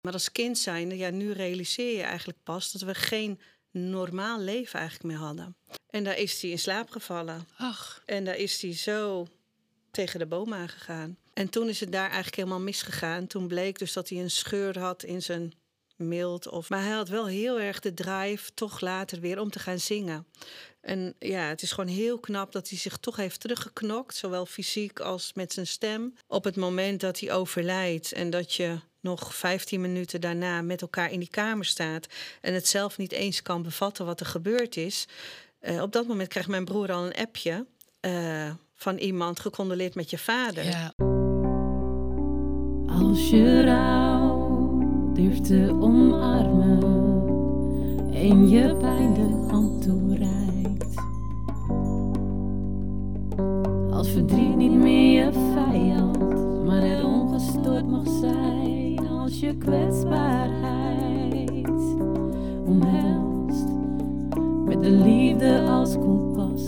Maar als kind zijnde, nu realiseer je eigenlijk pas dat we geen normaal leven eigenlijk meer hadden. En daar is hij in slaap gevallen. Ach. En daar is hij zo tegen de boom aangegaan. En toen is het daar eigenlijk helemaal misgegaan. Toen bleek dus dat hij een scheur had in zijn mild. Maar hij had wel heel erg de drive toch later weer om te gaan zingen. En het is gewoon heel knap dat hij zich toch heeft teruggeknokt. Zowel fysiek als met zijn stem. Op het moment dat hij overlijdt en dat je nog 15 minuten daarna met elkaar in die kamer staat en het zelf niet eens kan bevatten wat er gebeurd is. Op dat moment krijgt mijn broer al een appje van iemand: gecondoleerd met je vader. Ja. Als je rouw durft te omarmen en je pijn de hand toereikt. Als verdriet niet meer je vijand, maar er ongestoord mag zijn. Als je kwetsbaarheid omhelst met de liefde als kompas.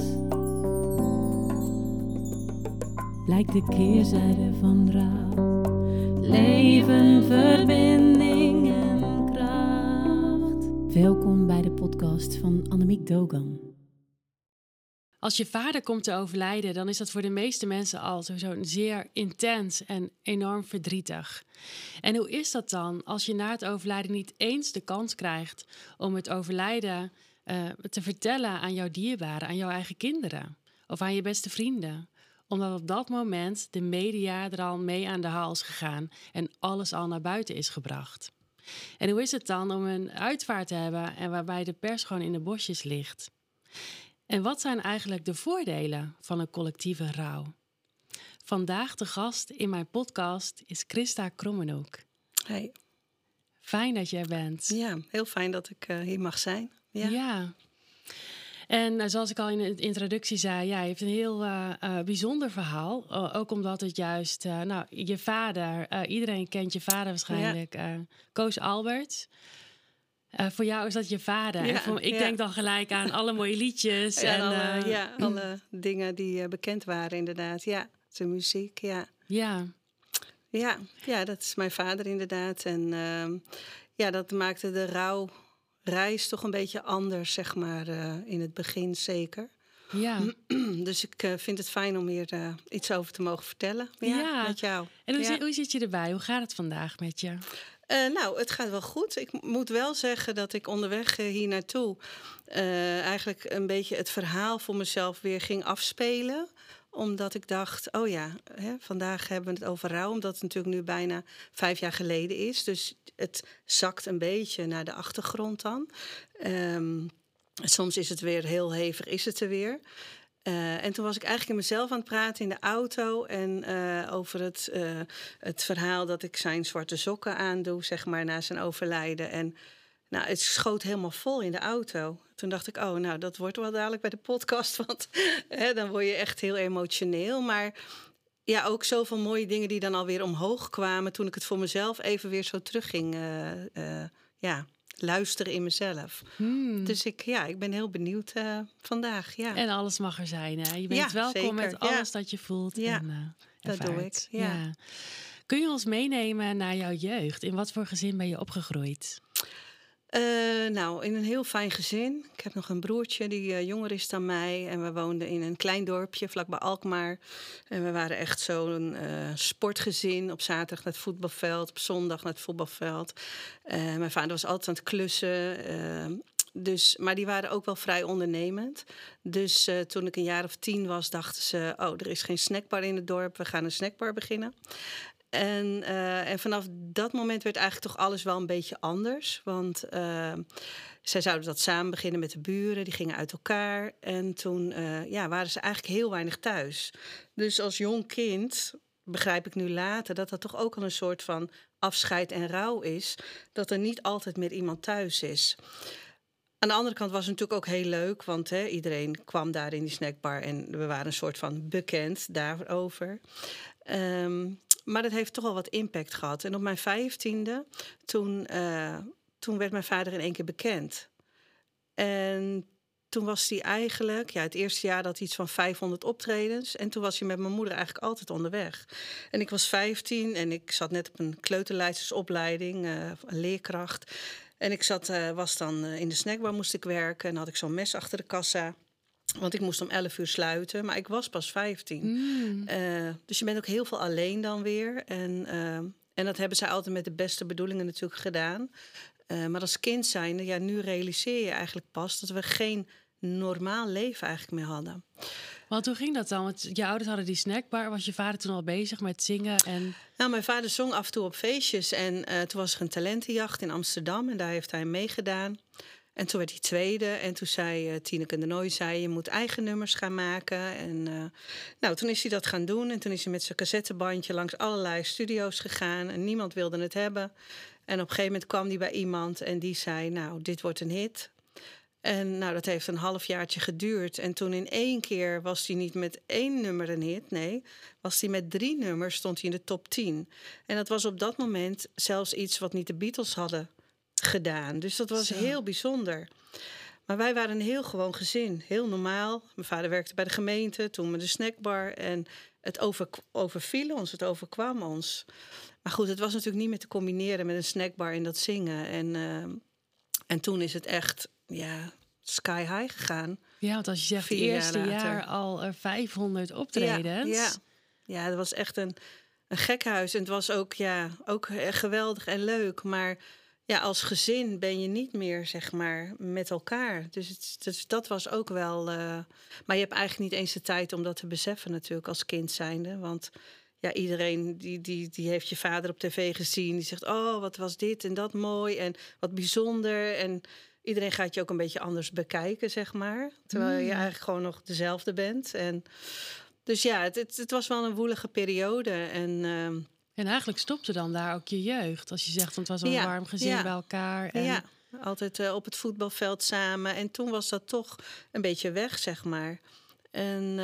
Blijkt de keerzijde van rouw. Leven, verbinding en kracht. Welkom bij de podcast van Annemiek Dogan. Als je vader komt te overlijden, dan is dat voor de meeste mensen al sowieso zeer intens en enorm verdrietig. En hoe is dat dan als je na het overlijden niet eens de kans krijgt om het overlijden te vertellen aan jouw dierbaren, aan jouw eigen kinderen of aan je beste vrienden? Omdat op dat moment de media er al mee aan de haal is gegaan en alles al naar buiten is gebracht. En hoe is het dan om een uitvaart te hebben en waarbij de pers gewoon in de bosjes ligt? En wat zijn eigenlijk de voordelen van een collectieve rouw? Vandaag de gast in mijn podcast is Christa Krommenhoek. Hey. Fijn dat je er bent. Ja, heel fijn dat ik hier mag zijn. Ja. En zoals ik al in de introductie zei, je heeft een heel bijzonder verhaal. Ook omdat het juist, je vader, iedereen kent je vader waarschijnlijk, Koos Albert. Voor jou is dat je vader. Ja, Ik denk dan gelijk aan alle mooie liedjes. En alle dingen die bekend waren inderdaad. Ja, zijn muziek, ja. Ja. Ja, dat is mijn vader inderdaad. En dat maakte de rouwreis toch een beetje anders, zeg maar, in het begin zeker. Ja. Dus ik vind het fijn om hier iets over te mogen vertellen. Ja. Met jou. En hoe zit je erbij? Hoe gaat het vandaag met je? Het gaat wel goed. Ik moet wel zeggen dat ik onderweg hier naartoe eigenlijk een beetje het verhaal voor mezelf weer ging afspelen. Omdat ik dacht, vandaag hebben we het over rouw. Omdat het natuurlijk nu bijna 5 jaar geleden is. Dus het zakt een beetje naar de achtergrond dan. Soms is het weer heel hevig, is het er weer. En toen was ik eigenlijk in mezelf aan het praten in de auto. En over het verhaal dat ik zijn zwarte sokken aandoe, zeg maar, na zijn overlijden. En het schoot helemaal vol in de auto. Toen dacht ik, dat wordt wel dadelijk bij de podcast. Want dan word je echt heel emotioneel. Maar ja, ook zoveel mooie dingen die dan alweer omhoog kwamen toen ik het voor mezelf even weer zo terug ging luisteren in mezelf. Dus ik ben heel benieuwd vandaag. Ja. En alles mag er zijn, hè? Je bent welkom zeker. Met alles dat je voelt. Ja, en, dat doe ik. Ja. Kun je ons meenemen naar jouw jeugd? In wat voor gezin ben je opgegroeid? In een heel fijn gezin. Ik heb nog een broertje die jonger is dan mij. En we woonden in een klein dorpje vlakbij Alkmaar. En we waren echt zo'n sportgezin. Op zaterdag naar het voetbalveld, op zondag naar het voetbalveld. Mijn vader was altijd aan het klussen. Maar die waren ook wel vrij ondernemend. Dus toen ik een jaar of 10 was, dachten ze, er is geen snackbar in het dorp. We gaan een snackbar beginnen. En vanaf dat moment werd eigenlijk toch alles wel een beetje anders. Want zij zouden dat samen beginnen met de buren. Die gingen uit elkaar. En toen waren ze eigenlijk heel weinig thuis. Dus als jong kind begrijp ik nu later dat toch ook al een soort van afscheid en rouw is. Dat er niet altijd meer iemand thuis is. Aan de andere kant was het natuurlijk ook heel leuk. Want iedereen kwam daar in die snackbar. En we waren een soort van bekend daarover. Maar dat heeft toch wel wat impact gehad. En op mijn 15e, toen werd mijn vader in één keer bekend. En toen was hij eigenlijk... Ja, het eerste jaar had hij iets van 500 optredens. En toen was hij met mijn moeder eigenlijk altijd onderweg. En ik was 15 en ik zat net op een kleuterleidersopleiding, een leerkracht. En ik was dan in de snackbar, moest ik werken. En had ik zo'n mes achter de kassa. Want ik moest om 11 uur sluiten, maar ik was pas 15. Dus je bent ook heel veel alleen dan weer. En dat hebben zij altijd met de beste bedoelingen natuurlijk gedaan. Maar als kind zijnde, ja, nu realiseer je eigenlijk pas... dat we geen normaal leven eigenlijk meer hadden. Want hoe ging dat dan? Want je ouders hadden die snackbar. Was je vader toen al bezig met zingen? Nou, mijn vader zong af en toe op feestjes. En toen was er een talentenjacht in Amsterdam. En daar heeft hij meegedaan. En toen werd hij tweede. En toen zei Tineke de Nooi, je moet eigen nummers gaan maken. En nou, toen is hij dat gaan doen. En toen is hij met zijn cassettebandje langs allerlei studio's gegaan. En niemand wilde het hebben. En op een gegeven moment kwam hij bij iemand en die zei... nou, dit wordt een hit. En nou, dat heeft een halfjaartje geduurd. En toen in 1 keer was hij niet met 1 nummer een hit. Nee, was hij met 3 nummers, stond hij in de top 10. En dat was op dat moment zelfs iets wat niet de Beatles hadden gedaan. Dus dat was heel bijzonder. Maar wij waren een heel gewoon gezin. Heel normaal. Mijn vader werkte bij de gemeente, toen met de snackbar. En het overviel ons, het overkwam ons. Maar goed, het was natuurlijk niet meer te combineren met een snackbar en dat zingen. En toen is het echt, ja, sky high gegaan. Ja, want als je zegt, het eerste jaar al 500 optredens. Ja, dat was echt een gekhuis. En het was ook geweldig en leuk. Maar ja, als gezin ben je niet meer, zeg maar, met elkaar. Dus dat was ook wel... Maar je hebt eigenlijk niet eens de tijd om dat te beseffen natuurlijk als kind zijnde. Want ja, iedereen die heeft je vader op tv gezien. Die zegt, oh, wat was dit en dat mooi en wat bijzonder. En iedereen gaat je ook een beetje anders bekijken, zeg maar. Terwijl je eigenlijk gewoon nog dezelfde bent. Dus ja, het was wel een woelige periode. En eigenlijk stopte dan daar ook je jeugd. Als je zegt, want het was een warm gezin bij elkaar. En... Ja, altijd op het voetbalveld samen. En toen was dat toch een beetje weg, zeg maar. En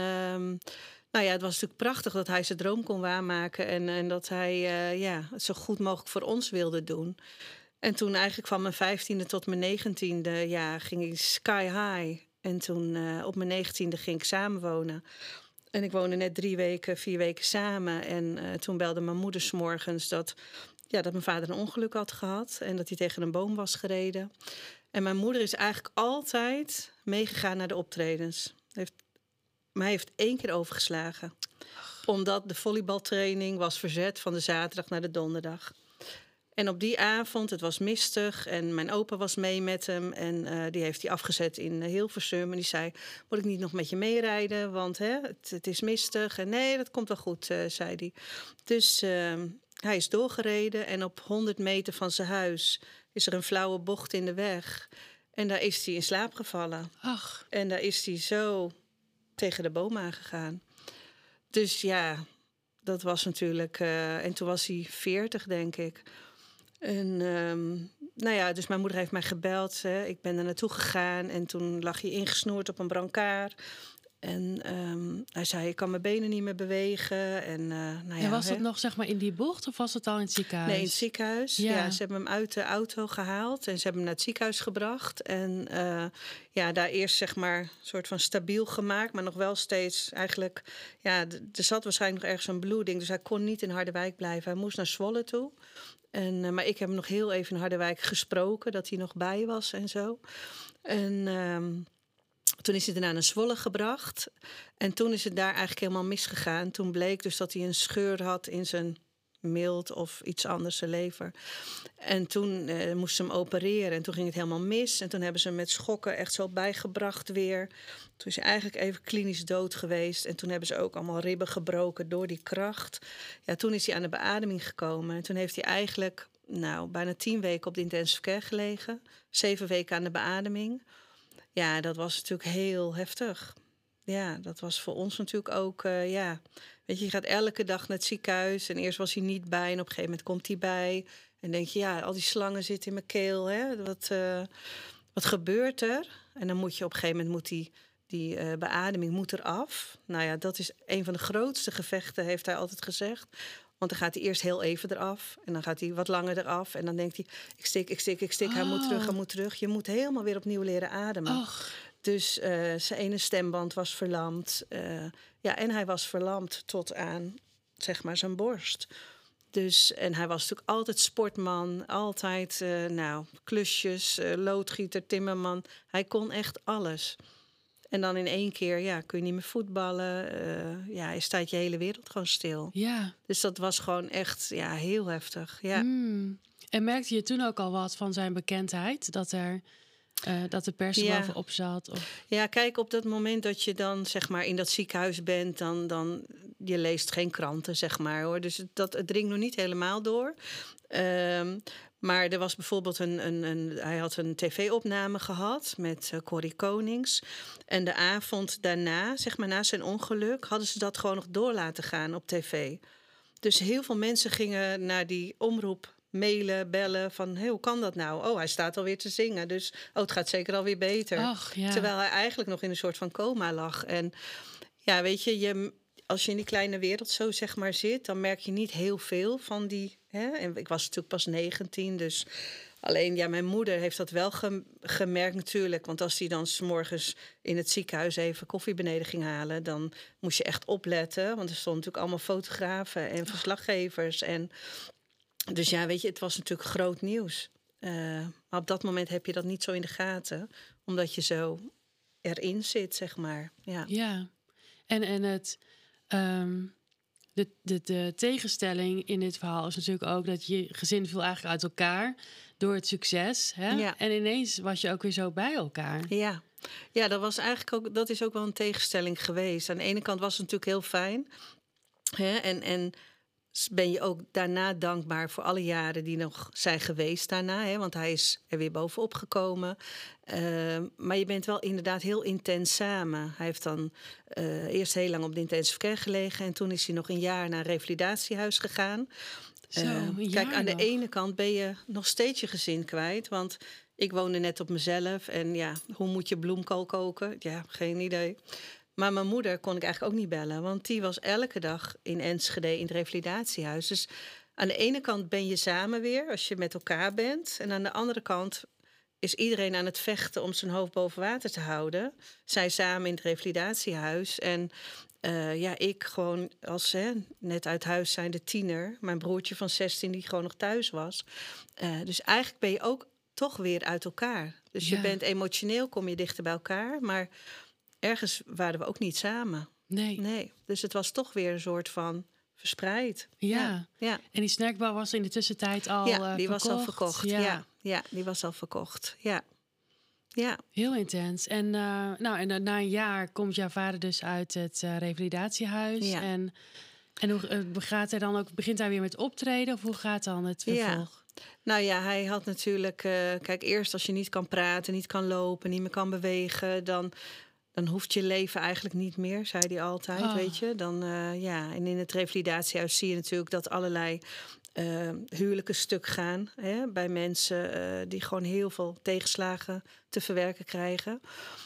nou ja, het was natuurlijk prachtig dat hij zijn droom kon waarmaken. En dat hij het zo goed mogelijk voor ons wilde doen. En toen eigenlijk van mijn 15e tot mijn 19e ging ik sky high. En toen op mijn 19e ging ik samenwonen. En ik woonde net 4 weken samen. En toen belde mijn moeder 's morgens dat mijn vader een ongeluk had gehad. En dat hij tegen een boom was gereden. En mijn moeder is eigenlijk altijd meegegaan naar de optredens. Maar hij heeft 1 keer overgeslagen. Omdat de volleybaltraining was verzet van de zaterdag naar de donderdag. En op die avond, het was mistig en mijn opa was mee met hem. En die heeft hij afgezet in Hilversum. En die zei, moet ik niet nog met je meerijden? Want het is mistig. En nee, dat komt wel goed, zei hij. Dus hij is doorgereden. En op 100 meter van zijn huis is er een flauwe bocht in de weg. En daar is hij in slaap gevallen. Ach. En daar is hij zo tegen de boom aangegaan. Dus ja, dat was natuurlijk... en toen was hij 40, denk ik. En dus mijn moeder heeft mij gebeld. Ik ben er naartoe gegaan en toen lag hij ingesnoerd op een brancard. En hij zei, ik kan mijn benen niet meer bewegen. En was dat nog, zeg maar, in die bocht of was het al in het ziekenhuis? Nee, in het ziekenhuis. Ja, ze hebben hem uit de auto gehaald en ze hebben hem naar het ziekenhuis gebracht. En daar eerst, zeg maar, een soort van stabiel gemaakt, maar nog wel steeds eigenlijk... Ja, er zat waarschijnlijk nog ergens een bloeding, dus hij kon niet in Harderwijk blijven. Hij moest naar Zwolle toe. Maar ik heb hem nog heel even in Harderwijk gesproken, dat hij nog bij was en zo. En toen is hij daarna naar Zwolle gebracht. En toen is het daar eigenlijk helemaal misgegaan. Toen bleek dus dat hij een scheur had in zijn mild of iets anders, zijn lever. En toen moesten ze hem opereren en toen ging het helemaal mis. En toen hebben ze hem met schokken echt zo bijgebracht weer. Toen is hij eigenlijk even klinisch dood geweest. En toen hebben ze ook allemaal ribben gebroken door die kracht. Ja, toen is hij aan de beademing gekomen. En toen heeft hij eigenlijk bijna 10 weken op de intensive care gelegen. 7 weken aan de beademing. Ja, dat was natuurlijk heel heftig. Ja, dat was voor ons natuurlijk ook, Weet je gaat elke dag naar het ziekenhuis en eerst was hij niet bij en op een gegeven moment komt hij bij. En denk je, al die slangen zitten in mijn keel, hè? Wat gebeurt er? En dan moet je op een gegeven moment, die beademing moet eraf. Nou ja, dat is een van de grootste gevechten, heeft hij altijd gezegd. Want dan gaat hij eerst heel even eraf. En dan gaat hij wat langer eraf. En dan denkt hij, ik stik. Hij moet terug. Je moet helemaal weer opnieuw leren ademen. Och. Dus zijn ene stemband was verlamd. En hij was verlamd tot aan, zeg maar, zijn borst. Dus, en hij was natuurlijk altijd sportman. Altijd klusjes, loodgieter, timmerman. Hij kon echt alles. En dan in 1 keer kun je niet meer voetballen. Je staat je hele wereld gewoon stil. Ja. Dus dat was gewoon echt heel heftig. Ja. En merkte je toen ook al wat van zijn bekendheid? Dat de pers er bovenop zat? Of? Ja, kijk, op dat moment dat je dan zeg maar in dat ziekenhuis bent, dan je leest geen kranten, zeg maar, hoor. Dus het dringt nog niet helemaal door. Maar er was bijvoorbeeld hij had een tv-opname gehad met Corrie Konings. En de avond daarna, zeg maar na zijn ongeluk, hadden ze dat gewoon nog door laten gaan op tv. Dus heel veel mensen gingen naar die omroep mailen, bellen van hoe kan dat nou? Oh, hij staat alweer te zingen, dus het gaat zeker alweer beter. Ach, ja. Terwijl hij eigenlijk nog in een soort van coma lag. En ja, weet je, als je in die kleine wereld zo zeg maar zit, dan merk je niet heel veel van die. En ik was natuurlijk pas 19, dus alleen mijn moeder heeft dat wel gemerkt natuurlijk. Want als hij dan 's morgens in het ziekenhuis even koffie beneden ging halen, dan moest je echt opletten. Want er stonden natuurlijk allemaal fotografen en verslaggevers. En dus weet je, het was natuurlijk groot nieuws. Maar op dat moment heb je dat niet zo in de gaten, omdat je zo erin zit, zeg maar. Ja. En het. De tegenstelling in dit verhaal is natuurlijk ook dat je gezin viel eigenlijk uit elkaar door het succes. Hè? Ja. En ineens was je ook weer zo bij elkaar. Ja, dat was eigenlijk ook, dat is ook wel een tegenstelling geweest. Aan de ene kant was het natuurlijk heel fijn. En ben je ook daarna dankbaar voor alle jaren die nog zijn geweest daarna. Want hij is er weer bovenop gekomen. Maar je bent wel inderdaad heel intens samen. Hij heeft dan eerst heel lang op de intensive care gelegen. En toen is hij nog 1 jaar naar een revalidatiehuis gegaan. Kijk, aan de ene kant ben je nog steeds je gezin kwijt. Want ik woonde net op mezelf. En hoe moet je bloemkool koken? Ja, geen idee. Maar mijn moeder kon ik eigenlijk ook niet bellen. Want die was elke dag in Enschede in het revalidatiehuis. Dus aan de ene kant ben je samen weer als je met elkaar bent. En aan de andere kant is iedereen aan het vechten om zijn hoofd boven water te houden. Zij samen in het revalidatiehuis. En ik gewoon als net uit huis zijnde tiener. Mijn broertje van 16 die gewoon nog thuis was. Dus eigenlijk ben je ook toch weer uit elkaar. Dus je bent emotioneel, kom je dichter bij elkaar. Maar ergens waren we ook niet samen. Nee. Dus het was toch weer een soort van verspreid. Ja. En die snackbar was in de tussentijd al die verkocht. Was al verkocht. Ja, die was al verkocht. Ja. Heel intens. En na 1 jaar komt jouw vader dus uit het revalidatiehuis. Ja. En hoe begint hij weer met optreden? Of hoe gaat dan het vervolg? Nou ja, hij had natuurlijk. Kijk, eerst als je niet kan praten, niet kan lopen, niet meer kan bewegen, dan hoeft je leven eigenlijk niet meer, zei hij altijd, weet je. En in het revalidatiehuis zie je natuurlijk dat allerlei huwelijken stuk gaan. Bij mensen die gewoon heel veel tegenslagen te verwerken krijgen.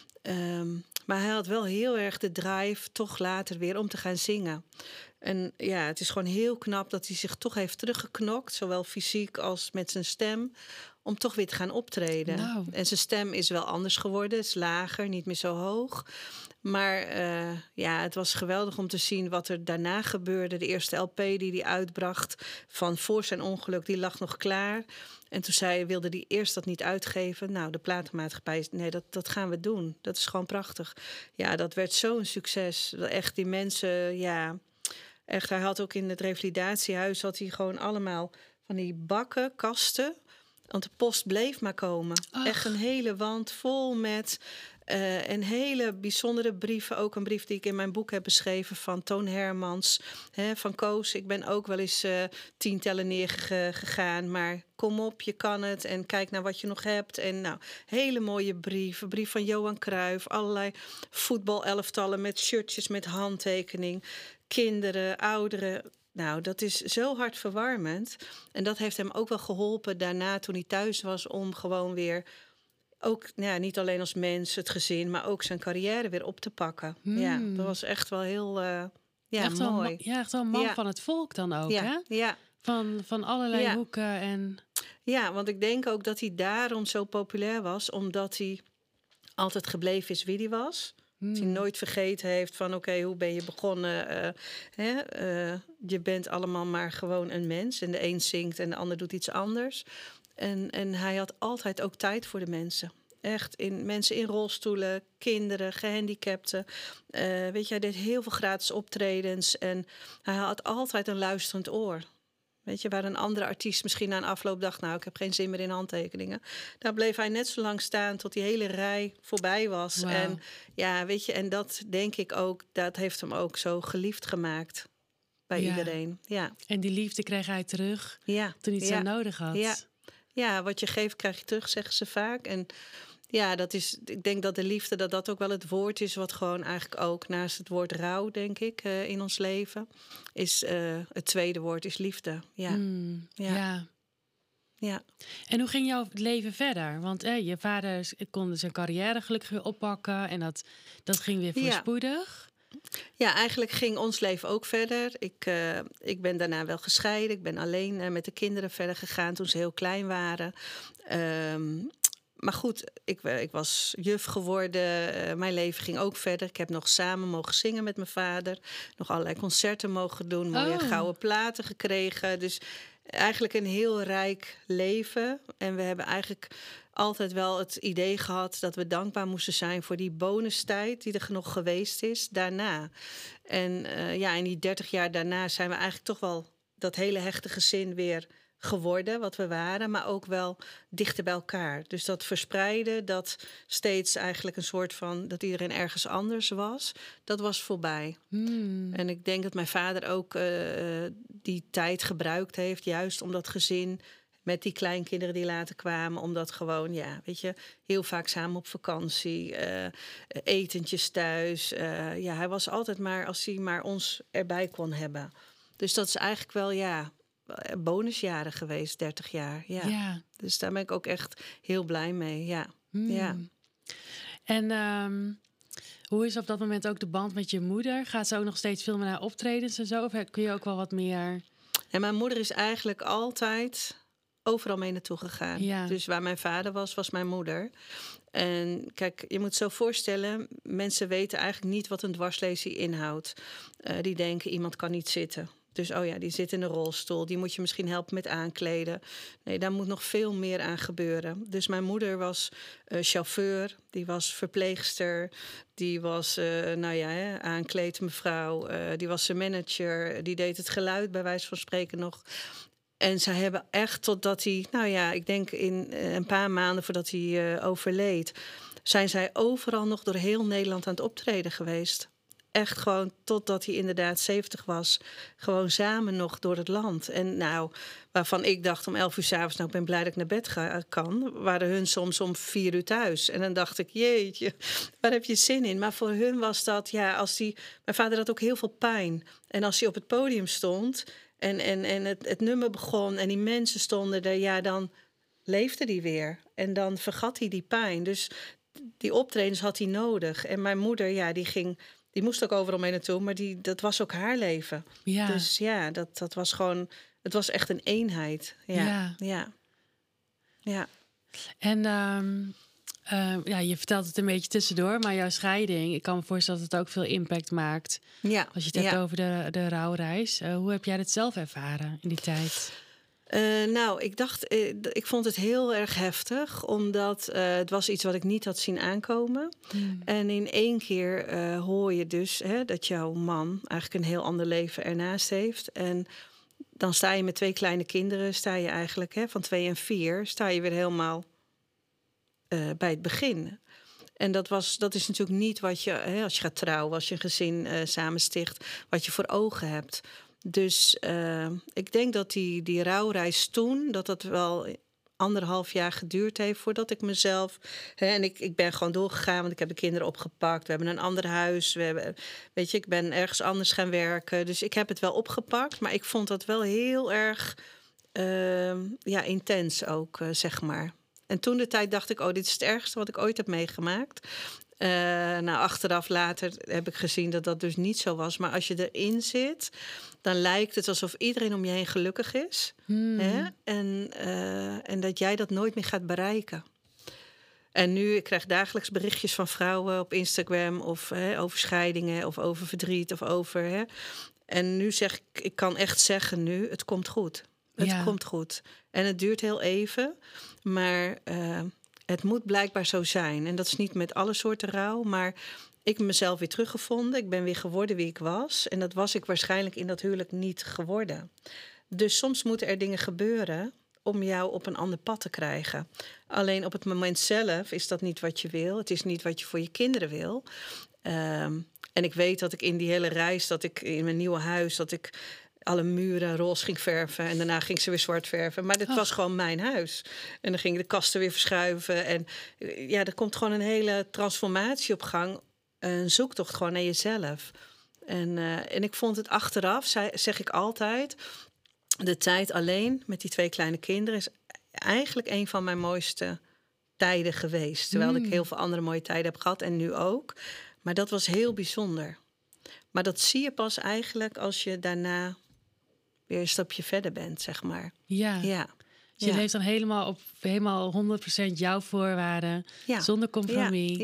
Maar hij had wel heel erg de drive toch later weer om te gaan zingen. En het is gewoon heel knap dat hij zich toch heeft teruggeknokt, zowel fysiek als met zijn stem, om toch weer te gaan optreden. Nou. En zijn stem is wel anders geworden, is lager, niet meer zo hoog. Maar het was geweldig om te zien wat er daarna gebeurde. De eerste LP die hij uitbracht van voor zijn ongeluk, die lag nog klaar. En toen wilde hij eerst dat niet uitgeven. Nou, de platenmaatschappij, nee, dat gaan we doen. Dat is gewoon prachtig. Ja, dat werd zo'n succes. Echt die mensen, echt, hij had ook in het revalidatiehuis had hij gewoon allemaal van die bakken, kasten. Want de post bleef maar komen. Ach. Echt een hele wand vol met een hele bijzondere brieven. Ook een brief die ik in mijn boek heb beschreven van Toon Hermans. Van Koos, ik ben ook wel eens 10 tellen neergegaan. Maar kom op, je kan het. En kijk naar wat je nog hebt. En hele mooie brieven. Brief van Johan Cruijff. Allerlei voetbalelftallen met shirtjes met handtekening. Kinderen, ouderen. Nou, dat is zo hartverwarmend. En dat heeft hem ook wel geholpen daarna toen hij thuis was om gewoon weer ook niet alleen als mens, het gezin, maar ook zijn carrière weer op te pakken. Ja, dat was echt wel heel echt mooi. Echt wel een man van het volk dan ook, hè? Ja. Van allerlei hoeken en. Ja, want ik denk ook dat hij daarom zo populair was, omdat hij altijd gebleven is wie die was. Dat hij nooit vergeten heeft van oké, hoe ben je begonnen? Je bent allemaal maar gewoon een mens. En de een zingt en de ander doet iets anders. En hij had altijd ook tijd voor de mensen. Echt, mensen in rolstoelen, kinderen, gehandicapten. Weet je, hij deed heel veel gratis optredens. En hij had altijd een luisterend oor. Weet je, waar een andere artiest misschien na een afloop dacht... nou, ik heb geen zin meer in handtekeningen. Daar bleef hij net zo lang staan tot die hele rij voorbij was. Wow. En ja, weet je, en dat denk ik ook... dat heeft hem ook zo geliefd gemaakt bij iedereen. Ja. En die liefde kreeg hij terug toen hij het zo nodig had. Ja, wat je geeft krijg je terug, zeggen ze vaak. En ja, ik denk dat de liefde, dat ook wel het woord is... wat gewoon eigenlijk ook naast het woord rouw, denk ik, in ons leven... is het tweede woord is liefde. Ja. Ja. En hoe ging jouw leven verder? Want je vader kon zijn carrière gelukkig weer oppakken... en dat ging weer voorspoedig. Ja, eigenlijk ging ons leven ook verder. Ik ben daarna wel gescheiden. Ik ben alleen met de kinderen verder gegaan toen ze heel klein waren... Maar goed, ik was juf geworden. Mijn leven ging ook verder. Ik heb nog samen mogen zingen met mijn vader. Nog allerlei concerten mogen doen. Mooie gouden platen gekregen. Dus eigenlijk een heel rijk leven. En we hebben eigenlijk altijd wel het idee gehad... dat we dankbaar moesten zijn voor die bonustijd... die er nog geweest is daarna. En in die 30 jaar daarna zijn we eigenlijk toch wel... dat hele hechte gezin weer... geworden, wat we waren, maar ook wel dichter bij elkaar. Dus dat verspreiden, dat steeds eigenlijk een soort van... dat iedereen ergens anders was, dat was voorbij. En ik denk dat mijn vader ook die tijd gebruikt heeft... juist om dat gezin met die kleinkinderen die later kwamen... om dat gewoon, heel vaak samen op vakantie... etentjes thuis. Hij was altijd maar als hij maar ons erbij kon hebben. Dus dat is eigenlijk wel, bonusjaren geweest, 30 jaar. Ja. Dus daar ben ik ook echt heel blij mee. Ja. En hoe is op dat moment ook de band met je moeder? Gaat ze ook nog steeds veel meer naar optredens en zo? Of kun je ook wel wat meer... En mijn moeder is eigenlijk altijd overal mee naartoe gegaan. Ja. Dus waar mijn vader was mijn moeder. En kijk, je moet zo voorstellen... mensen weten eigenlijk niet wat een dwarslesie inhoudt. Die denken, iemand kan niet zitten... Dus die zit in een rolstoel. Die moet je misschien helpen met aankleden. Nee, daar moet nog veel meer aan gebeuren. Dus mijn moeder was chauffeur. Die was verpleegster. Die was, aankleedmevrouw. Die was zijn manager. Die deed het geluid, bij wijze van spreken nog. En ze hebben echt totdat hij... ik denk in een paar maanden voordat hij overleed... zijn zij overal nog door heel Nederland aan het optreden geweest. Echt gewoon totdat hij inderdaad 70 was. Gewoon samen nog door het land. En waarvan ik dacht om 11 uur 's avonds... ik ben blij dat ik naar bed kan. Waren hun soms om 4 uur thuis. En dan dacht ik, jeetje, waar heb je zin in? Maar voor hun was dat, mijn vader had ook heel veel pijn. En als hij op het podium stond... en het nummer begon en die mensen stonden er... dan leefde hij weer. En dan vergat hij die pijn. Dus die optredens had hij nodig. En mijn moeder, die moest ook overal mee naartoe, maar dat was ook haar leven. Ja. Dus dat was gewoon... Het was echt een eenheid. Ja. En je vertelt het een beetje tussendoor, maar jouw scheiding... ik kan me voorstellen dat het ook veel impact maakt. Ja. Als je het hebt over de rouwreis. Hoe heb jij dat zelf ervaren in die tijd? Ik vond het heel erg heftig, omdat het was iets wat ik niet had zien aankomen. En in één keer hoor je dus dat jouw man eigenlijk een heel ander leven ernaast heeft. En dan sta je met 2 kleine kinderen, van 2 en 4, sta je weer helemaal bij het begin. En dat is natuurlijk niet wat je, als je gaat trouwen, als je een gezin samensticht, wat je voor ogen hebt. Dus ik denk dat die rouwreis toen... dat wel 1,5 jaar geduurd heeft voordat ik mezelf... en ik ben gewoon doorgegaan, want ik heb de kinderen opgepakt. We hebben een ander huis. Ik ben ergens anders gaan werken. Dus ik heb het wel opgepakt. Maar ik vond dat wel heel erg intens ook, zeg maar. En toen de tijd dacht ik, dit is het ergste wat ik ooit heb meegemaakt. Achteraf later heb ik gezien dat dat dus niet zo was. Maar als je erin zit, dan lijkt het alsof iedereen om je heen gelukkig is. Hè? En dat jij dat nooit meer gaat bereiken. En nu, ik krijg dagelijks berichtjes van vrouwen op Instagram... of over scheidingen, of over verdriet, of over... En nu zeg ik kan echt zeggen nu, het komt goed. Het komt goed. En het duurt heel even, maar het moet blijkbaar zo zijn. En dat is niet met alle soorten rouw, maar ik heb mezelf weer teruggevonden. Ik ben weer geworden wie ik was. En dat was ik waarschijnlijk in dat huwelijk niet geworden. Dus soms moeten er dingen gebeuren om jou op een ander pad te krijgen. Alleen op het moment zelf is dat niet wat je wil. Het is niet wat je voor je kinderen wil. En ik weet dat ik in die hele reis, dat ik in mijn nieuwe huis... dat ik alle muren roze ging verven en daarna ging ze weer zwart verven. Maar dit was gewoon mijn huis. En dan gingen de kasten weer verschuiven. En ja, er komt gewoon een hele transformatie op gang. Een zoektocht gewoon naar jezelf. En ik vond het achteraf, zeg ik altijd... de tijd alleen met die 2 kleine kinderen... is eigenlijk een van mijn mooiste tijden geweest. Terwijl ik heel veel andere mooie tijden heb gehad en nu ook. Maar dat was heel bijzonder. Maar dat zie je pas eigenlijk als je daarna weer een stapje verder bent, zeg maar. Ja. Dus je leeft dan helemaal 100% jouw voorwaarden, zonder compromis.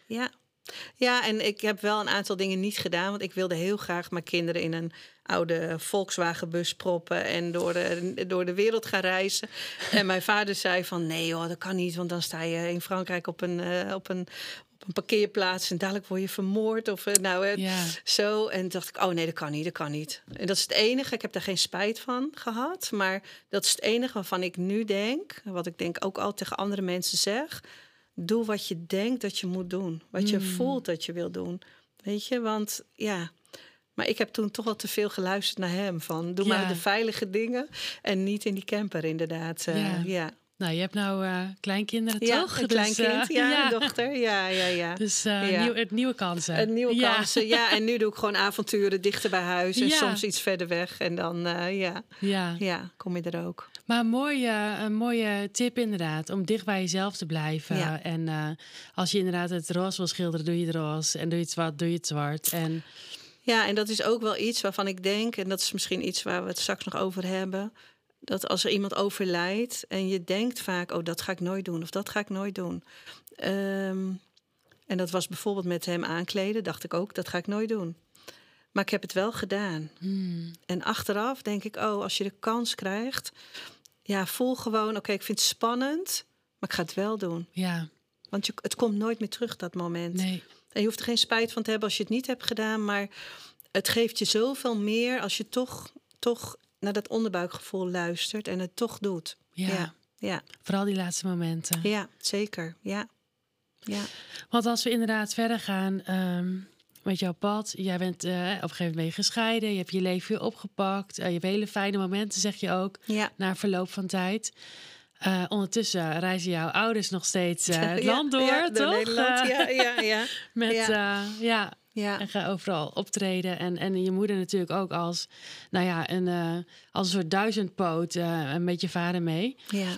Ja, en ik heb wel een aantal dingen niet gedaan... want ik wilde heel graag mijn kinderen in een oude Volkswagenbus proppen... en door de wereld gaan reizen. En mijn vader zei van, nee joh, dat kan niet... want dan sta je in Frankrijk op een parkeerplaats... en dadelijk word je vermoord of zo. En dacht ik, oh nee, dat kan niet. En dat is het enige, ik heb daar geen spijt van gehad... maar dat is het enige waarvan ik nu denk... wat ik denk ook al tegen andere mensen zeg... doe wat je denkt dat je moet doen. Wat je voelt dat je wil doen. Weet je, want ja... Maar ik heb toen toch wel te veel geluisterd naar hem. Van, doe maar de veilige dingen en niet in die camper inderdaad. Nou, je hebt nou kleinkinderen, toch? Een kleinkind, een dochter. Ja. Dus het nieuwe kansen. Het nieuwe kansen, En nu doe ik gewoon avonturen dichter bij huis. En soms iets verder weg. En dan, kom je er ook. Maar een mooie tip inderdaad, om dicht bij jezelf te blijven. Ja. En als je inderdaad het roze wil schilderen, doe je het roze. En doe je het zwart, doe je het zwart. En... Ja, en dat is ook wel iets waarvan ik denk... en dat is misschien iets waar we het straks nog over hebben... dat als er iemand overlijdt en je denkt vaak... oh, dat ga ik nooit doen of dat ga ik nooit doen. En dat was bijvoorbeeld met hem aankleden. Dacht ik ook, dat ga ik nooit doen. Maar ik heb het wel gedaan. En achteraf denk ik, als je de kans krijgt... voel gewoon, oké, ik vind het spannend... maar ik ga het wel doen. Ja. Want het komt nooit meer terug, dat moment. Nee. En je hoeft er geen spijt van te hebben als je het niet hebt gedaan... maar het geeft je zoveel meer als je toch naar dat onderbuikgevoel luistert... en het toch doet. Ja. Vooral die laatste momenten. Ja, zeker. Ja. Want als we inderdaad verder gaan met jouw pad... jij bent op een gegeven moment ben je gescheiden... je hebt je leven weer opgepakt... je hebt hele fijne momenten, zeg je ook... na verloop van tijd... ondertussen reizen jouw ouders nog steeds het land door, toch? Nederland, En ga overal optreden. En je moeder natuurlijk ook als een soort duizendpoot met je vader mee. Ja.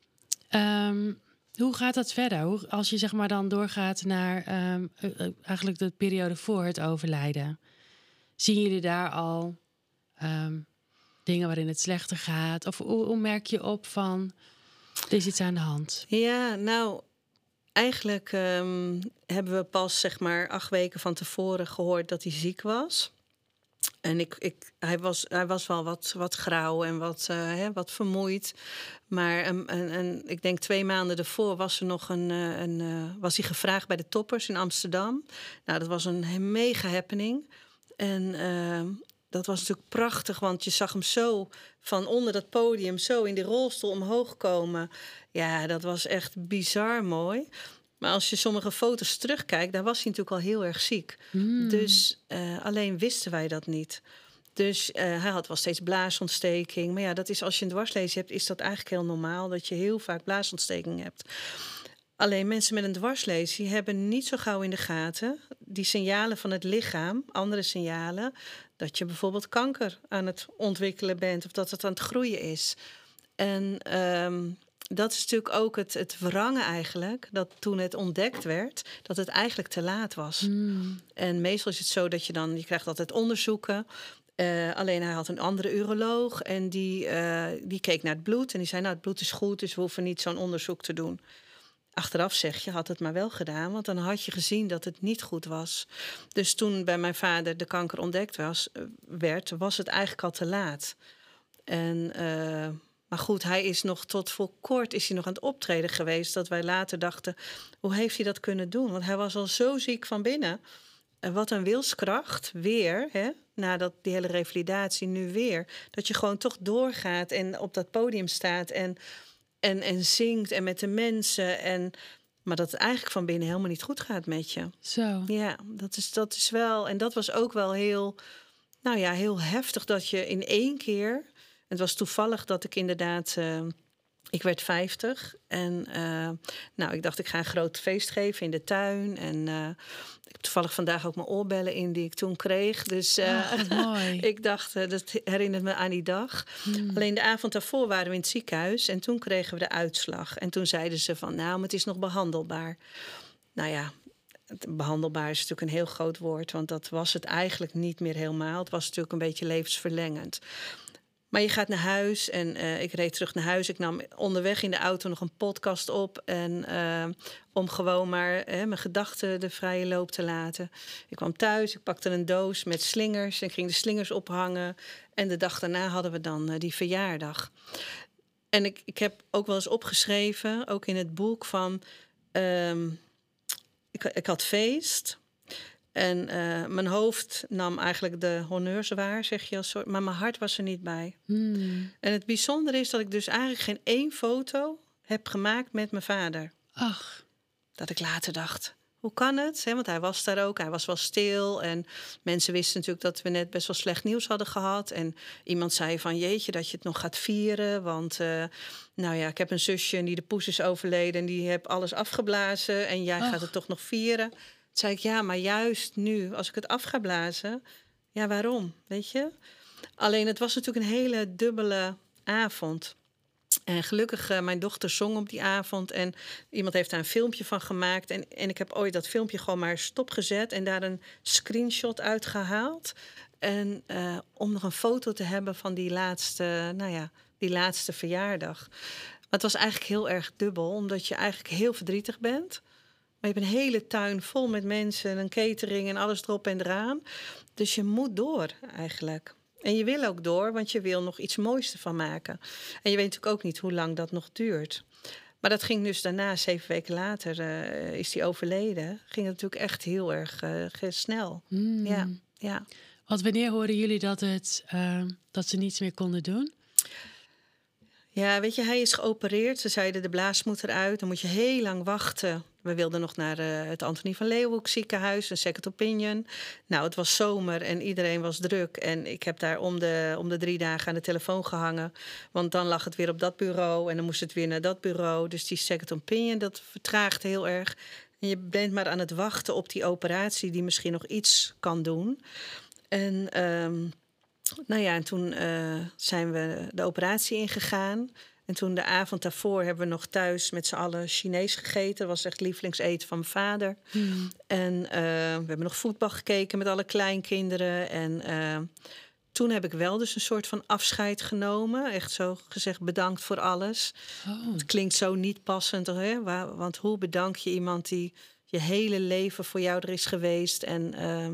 Hoe gaat dat verder? Als je zeg maar dan doorgaat naar eigenlijk de periode voor het overlijden. Zien jullie daar al dingen waarin het slechter gaat? Of hoe merk je op van... er is iets aan de hand? Ja, nou, eigenlijk hebben we pas 8 weken van tevoren gehoord dat hij ziek was. En hij was wel wat grauw en wat vermoeid. Maar ik denk 2 maanden ervoor was er nog was hij gevraagd bij de Toppers in Amsterdam. Nou, dat was een mega happening. En dat was natuurlijk prachtig, want je zag hem zo van onder dat podium... zo in die rolstoel omhoog komen. Ja, dat was echt bizar mooi. Maar als je sommige foto's terugkijkt... daar was hij natuurlijk al heel erg ziek. Dus alleen wisten wij dat niet. Dus hij had wel steeds blaasontsteking. Maar ja, dat is, als je een dwarslezing hebt... is dat eigenlijk heel normaal dat je heel vaak blaasontsteking hebt. Alleen mensen met een dwarslezing hebben niet zo gauw in de gaten... die signalen van het lichaam, andere signalen... dat je bijvoorbeeld kanker aan het ontwikkelen bent... of dat het aan het groeien is. En dat is natuurlijk ook het wrange eigenlijk... dat toen het ontdekt werd, dat het eigenlijk te laat was. En meestal is het zo dat je krijgt altijd onderzoeken... alleen hij had een andere uroloog en die keek naar het bloed... en die zei, nou, het bloed is goed, dus we hoeven niet zo'n onderzoek te doen... achteraf zeg je, had het maar wel gedaan. Want dan had je gezien dat het niet goed was. Dus toen bij mijn vader de kanker ontdekt was het eigenlijk al te laat. Maar goed, hij is nog tot voor kort is hij nog aan het optreden geweest. Dat wij later dachten, hoe heeft hij dat kunnen doen? Want hij was al zo ziek van binnen. En wat een wilskracht, weer, hè? Nadat die hele revalidatie nu weer. Dat je gewoon toch doorgaat en op dat podium staat en zingt en met de mensen. Maar dat het eigenlijk van binnen helemaal niet goed gaat met je. Zo. Ja, dat is wel... En dat was ook wel heel heftig dat je in één keer... Het was toevallig dat ik inderdaad... ik werd 50 en ik dacht, ik ga een groot feest geven in de tuin. En ik heb toevallig vandaag ook mijn oorbellen in die ik toen kreeg. Dus wat mooi. ik dacht, dat herinnert me aan die dag. Alleen de avond daarvoor waren we in het ziekenhuis en toen kregen we de uitslag. En toen zeiden ze van, het is nog behandelbaar. Nou ja, behandelbaar is natuurlijk een heel groot woord, want dat was het eigenlijk niet meer helemaal. Het was natuurlijk een beetje levensverlengend. Maar je gaat naar huis en ik reed terug naar huis. Ik nam onderweg in de auto nog een podcast op. En om gewoon maar mijn gedachten de vrije loop te laten. Ik kwam thuis, ik pakte een doos met slingers en ging de slingers ophangen. En de dag daarna hadden we dan die verjaardag. En ik heb ook wel eens opgeschreven, ook in het boek, van... Ik had feest... En mijn hoofd nam eigenlijk de honneurs waar, zeg je als soort. Maar mijn hart was er niet bij. En het bijzondere is dat ik dus eigenlijk geen één foto heb gemaakt met mijn vader. Ach. Dat ik later dacht, hoe kan het? Want hij was daar ook, hij was wel stil. En mensen wisten natuurlijk dat we net best wel slecht nieuws hadden gehad. En iemand zei van, jeetje, dat je het nog gaat vieren. Want ik heb een zusje en die de poes is overleden... en die heeft alles afgeblazen en jij gaat het toch nog vieren... Toen zei ik, ja, maar juist nu, als ik het af ga blazen... Ja, waarom, weet je? Alleen, het was natuurlijk een hele dubbele avond. En gelukkig, mijn dochter zong op die avond... en iemand heeft daar een filmpje van gemaakt. En ik heb ooit dat filmpje gewoon maar stopgezet... en daar een screenshot uitgehaald. En om nog een foto te hebben van die laatste verjaardag. Maar het was eigenlijk heel erg dubbel... omdat je eigenlijk heel verdrietig bent... Maar je hebt een hele tuin vol met mensen, een catering en alles erop en eraan. Dus je moet door eigenlijk. En je wil ook door, want je wil nog iets moois ervan maken. En je weet natuurlijk ook niet hoe lang dat nog duurt. Maar dat ging dus daarna, 7 weken later, is hij overleden. Ging het natuurlijk echt heel erg snel. Ja. Want wanneer hoorden jullie dat ze niets meer konden doen? Ja, weet je, hij is geopereerd. Ze zeiden, de blaas moet eruit. Dan moet je heel lang wachten. We wilden nog naar het Antonie van Leeuwenhoek ziekenhuis, een second opinion. Nou, het was zomer en iedereen was druk. En ik heb daar om de 3 dagen aan de telefoon gehangen. Want dan lag het weer op dat bureau en dan moest het weer naar dat bureau. Dus die second opinion, dat vertraagt heel erg. En je bent maar aan het wachten op die operatie die misschien nog iets kan doen. En... en toen zijn we de operatie ingegaan. En toen de avond daarvoor hebben we nog thuis met z'n allen Chinees gegeten. Dat was echt lievelingseten van mijn vader. En we hebben nog voetbal gekeken met alle kleinkinderen. En toen heb ik wel dus een soort van afscheid genomen. Echt zo gezegd, bedankt voor alles. Oh. Het klinkt zo niet passend, hè? Want hoe bedank je iemand die je hele leven voor jou er is geweest? En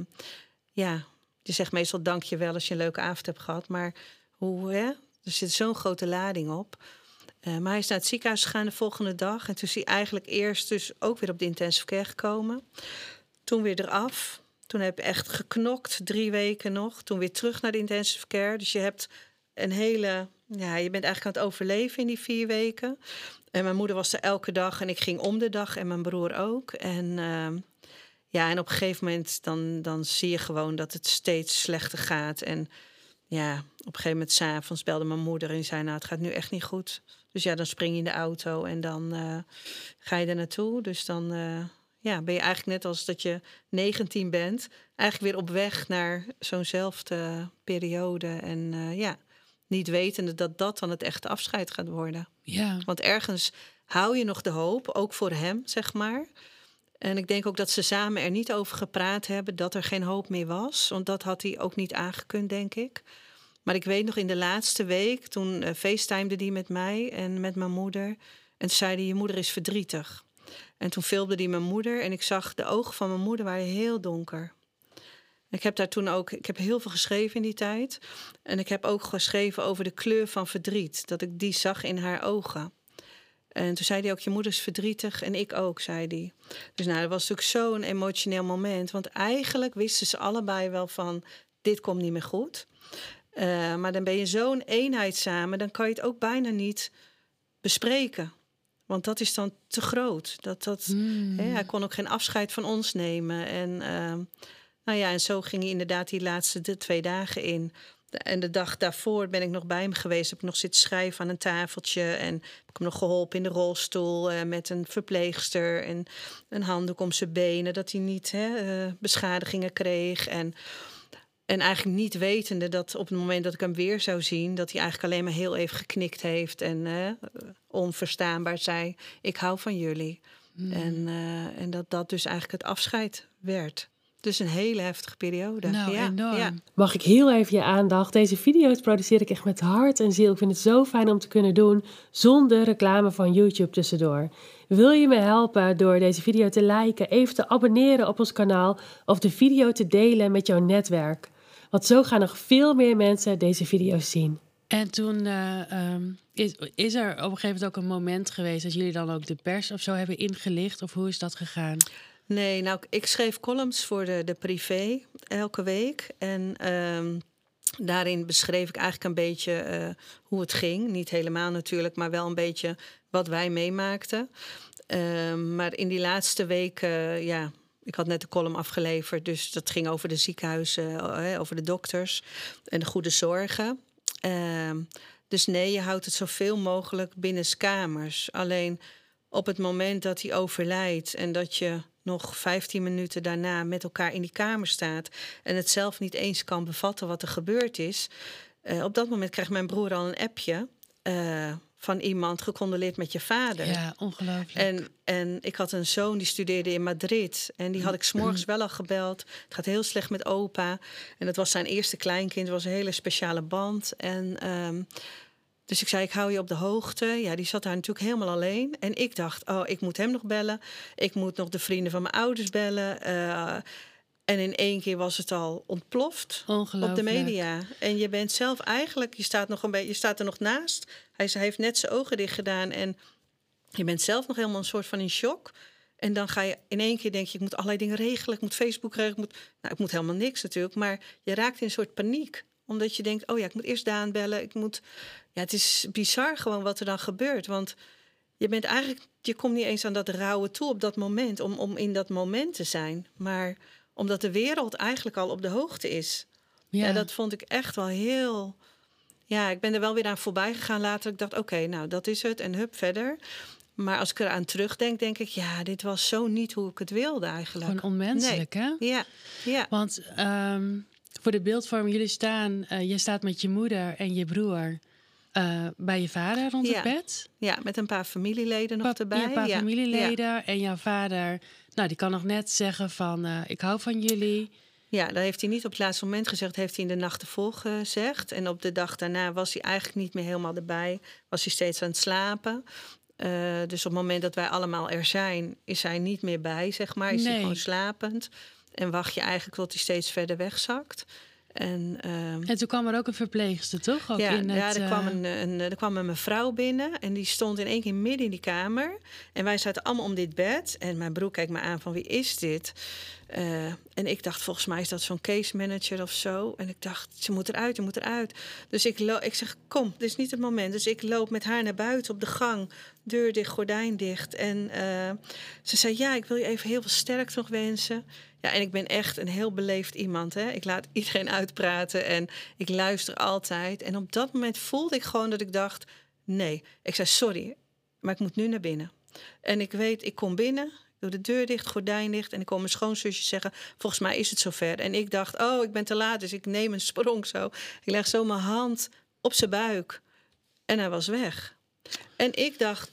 je zegt meestal dank je wel als je een leuke avond hebt gehad. Maar er zit zo'n grote lading op. Maar hij is naar het ziekenhuis gegaan de volgende dag. En toen is hij eigenlijk eerst dus ook weer op de intensive care gekomen. Toen weer eraf. Toen heb ik echt geknokt, 3 weken nog. Toen weer terug naar de intensive care. Dus je hebt een hele... Ja, je bent eigenlijk aan het overleven in die 4 weken. En mijn moeder was er elke dag en ik ging om de dag. En mijn broer ook. En en op een gegeven moment dan zie je gewoon dat het steeds slechter gaat. En ja, op een gegeven moment 's avonds belde mijn moeder en zei... nou, het gaat nu echt niet goed. Dus ja, dan spring je in de auto en dan ga je er naartoe. Dus dan ben je eigenlijk net als dat je 19 bent... eigenlijk weer op weg naar zo'nzelfde periode. En niet wetende dat dat dan het echte afscheid gaat worden. Ja. Want ergens hou je nog de hoop, ook voor hem, zeg maar... En ik denk ook dat ze samen er niet over gepraat hebben... dat er geen hoop meer was. Want dat had hij ook niet aangekund, denk ik. Maar ik weet nog in de laatste week... toen facetimede hij met mij en met mijn moeder... en zei hij, je moeder is verdrietig. En toen filmde hij mijn moeder. En ik zag de ogen van mijn moeder waren heel donker. Ik heb daar toen ook, ik heb heel veel geschreven in die tijd. En ik heb ook geschreven over de kleur van verdriet. Dat ik die zag in haar ogen. En toen zei hij ook, je moeder is verdrietig en ik ook, zei hij. Dus nou, dat was natuurlijk zo'n emotioneel moment. Want eigenlijk wisten ze allebei wel van, dit komt niet meer goed. Maar dan ben je zo'n eenheid samen, dan kan je het ook bijna niet bespreken. Want dat is dan te groot. Hij kon ook geen afscheid van ons nemen. En zo ging hij inderdaad die laatste 2 dagen in. En de dag daarvoor ben ik nog bij hem geweest. Heb ik nog zitten schrijven aan een tafeltje. En heb ik hem nog geholpen in de rolstoel met een verpleegster. En een handdoek om zijn benen, dat hij niet beschadigingen kreeg. En eigenlijk niet wetende dat op het moment dat ik hem weer zou zien, dat hij eigenlijk alleen maar heel even geknikt heeft. En onverstaanbaar zei, ik hou van jullie. En dat dus eigenlijk het afscheid werd. Dus een hele heftige periode. Nou, enorm. Ja. Mag ik heel even je aandacht? Deze video's produceer ik echt met hart en ziel. Ik vind het zo fijn om te kunnen doen zonder reclame van YouTube tussendoor. Wil je me helpen door deze video te liken, even te abonneren op ons kanaal of de video te delen met jouw netwerk? Want zo gaan nog veel meer mensen deze video's zien. En toen is er op een gegeven moment ook een moment geweest dat jullie dan ook de pers of zo hebben ingelicht? Of hoe is dat gegaan? Nee, nou, ik schreef columns voor de privé elke week. En daarin beschreef ik eigenlijk een beetje hoe het ging. Niet helemaal natuurlijk, maar wel een beetje wat wij meemaakten. Maar in die laatste weken, ik had net de column afgeleverd. Dus dat ging over de ziekenhuizen, over de dokters en de goede zorgen. Dus nee, je houdt het zoveel mogelijk binnenskamers. Alleen op het moment dat hij overlijdt en dat je nog 15 minuten daarna met elkaar in die kamer staat en het zelf niet eens kan bevatten wat er gebeurd is. Op dat moment krijgt mijn broer al een appje van iemand, gecondoleerd met je vader. Ja, ongelooflijk. En ik had een zoon die studeerde in Madrid en die had ik 's morgens wel al gebeld. Het gaat heel slecht met opa. En dat was zijn eerste kleinkind, het was een hele speciale band. Dus ik zei, ik hou je op de hoogte. Ja, die zat daar natuurlijk helemaal alleen. En ik dacht, ik moet hem nog bellen. Ik moet nog de vrienden van mijn ouders bellen. En in 1 keer was het al ontploft op de media. En je bent zelf eigenlijk, je staat er nog naast. Hij heeft net zijn ogen dicht gedaan. En je bent zelf nog helemaal een soort van in shock. En dan ga je in 1 keer denk je, ik moet allerlei dingen regelen. Ik moet Facebook regelen. Ik moet helemaal niks natuurlijk. Maar je raakt in een soort paniek. Omdat je denkt, ik moet eerst Daan bellen. Het is bizar gewoon wat er dan gebeurt. Want je komt niet eens aan dat rouwen toe op dat moment. Om in dat moment te zijn. Maar omdat de wereld eigenlijk al op de hoogte is. Ja, dat vond ik echt wel heel. Ja, ik ben er wel weer aan voorbij gegaan later. Ik dacht, nou, dat is het. En hup, verder. Maar als ik eraan terugdenk, denk ik, dit was zo niet hoe ik het wilde eigenlijk. Gewoon onmenselijk, hè? Ja. Want voor de beeldvorming, je staat met je moeder en je broer bij je vader rond het bed. Ja, met een paar familieleden nog erbij. Ja, een paar familieleden. Ja. En jouw vader, die kan nog net zeggen van, ik hou van jullie. Ja, dat heeft hij niet op het laatste moment gezegd. Heeft hij in de nacht ervoor gezegd. En op de dag daarna was hij eigenlijk niet meer helemaal erbij. Was hij steeds aan het slapen. Dus op het moment dat wij allemaal er zijn, is hij niet meer bij, zeg maar. Is hij gewoon slapend. En wacht je eigenlijk tot hij steeds verder wegzakt. En toen kwam er ook een verpleegster, toch? Ook er kwam een mevrouw binnen. En die stond in 1 keer midden in die kamer. En wij zaten allemaal om dit bed. En mijn broer keek me aan van, wie is dit? En ik dacht, volgens mij is dat zo'n case manager of zo. En ik dacht, je moet eruit. Dus ik zeg, kom, dit is niet het moment. Dus ik loop met haar naar buiten op de gang. Deur dicht, gordijn dicht. En ze zei, ik wil je even heel veel sterkte nog wensen. Ja, en ik ben echt een heel beleefd iemand. Hè? Ik laat iedereen uitpraten en ik luister altijd. En op dat moment voelde ik gewoon dat ik dacht, nee. Ik zei, sorry, maar ik moet nu naar binnen. En ik weet, ik kom binnen, doe de deur dicht, gordijn dicht. En ik kom mijn schoonzusje zeggen, volgens mij is het zover. En ik dacht, ik ben te laat, dus ik neem een sprong zo. Ik leg zo mijn hand op zijn buik. En hij was weg. En ik dacht,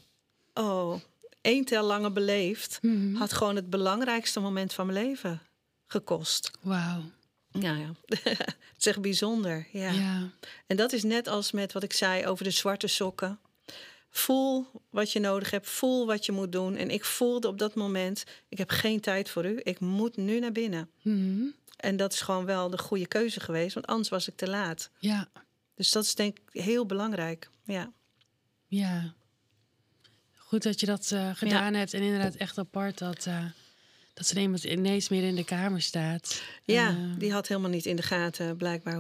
1 tel langer beleefd, had gewoon het belangrijkste moment van mijn leven gekost. Wauw. Ja. Het is echt bijzonder. Ja. En dat is net als met wat ik zei over de zwarte sokken. voel wat je nodig hebt, voel wat je moet doen. En ik voelde op dat moment, ik heb geen tijd voor u. Ik moet nu naar binnen. Mhm. En dat is gewoon wel de goede keuze geweest, want anders was ik te laat. Ja, Dus dat is denk ik heel belangrijk. Ja. ja. Goed dat je dat gedaan hebt. En inderdaad echt apart dat ze iemand ineens meer in de kamer staat. Ja, die had helemaal niet in de gaten blijkbaar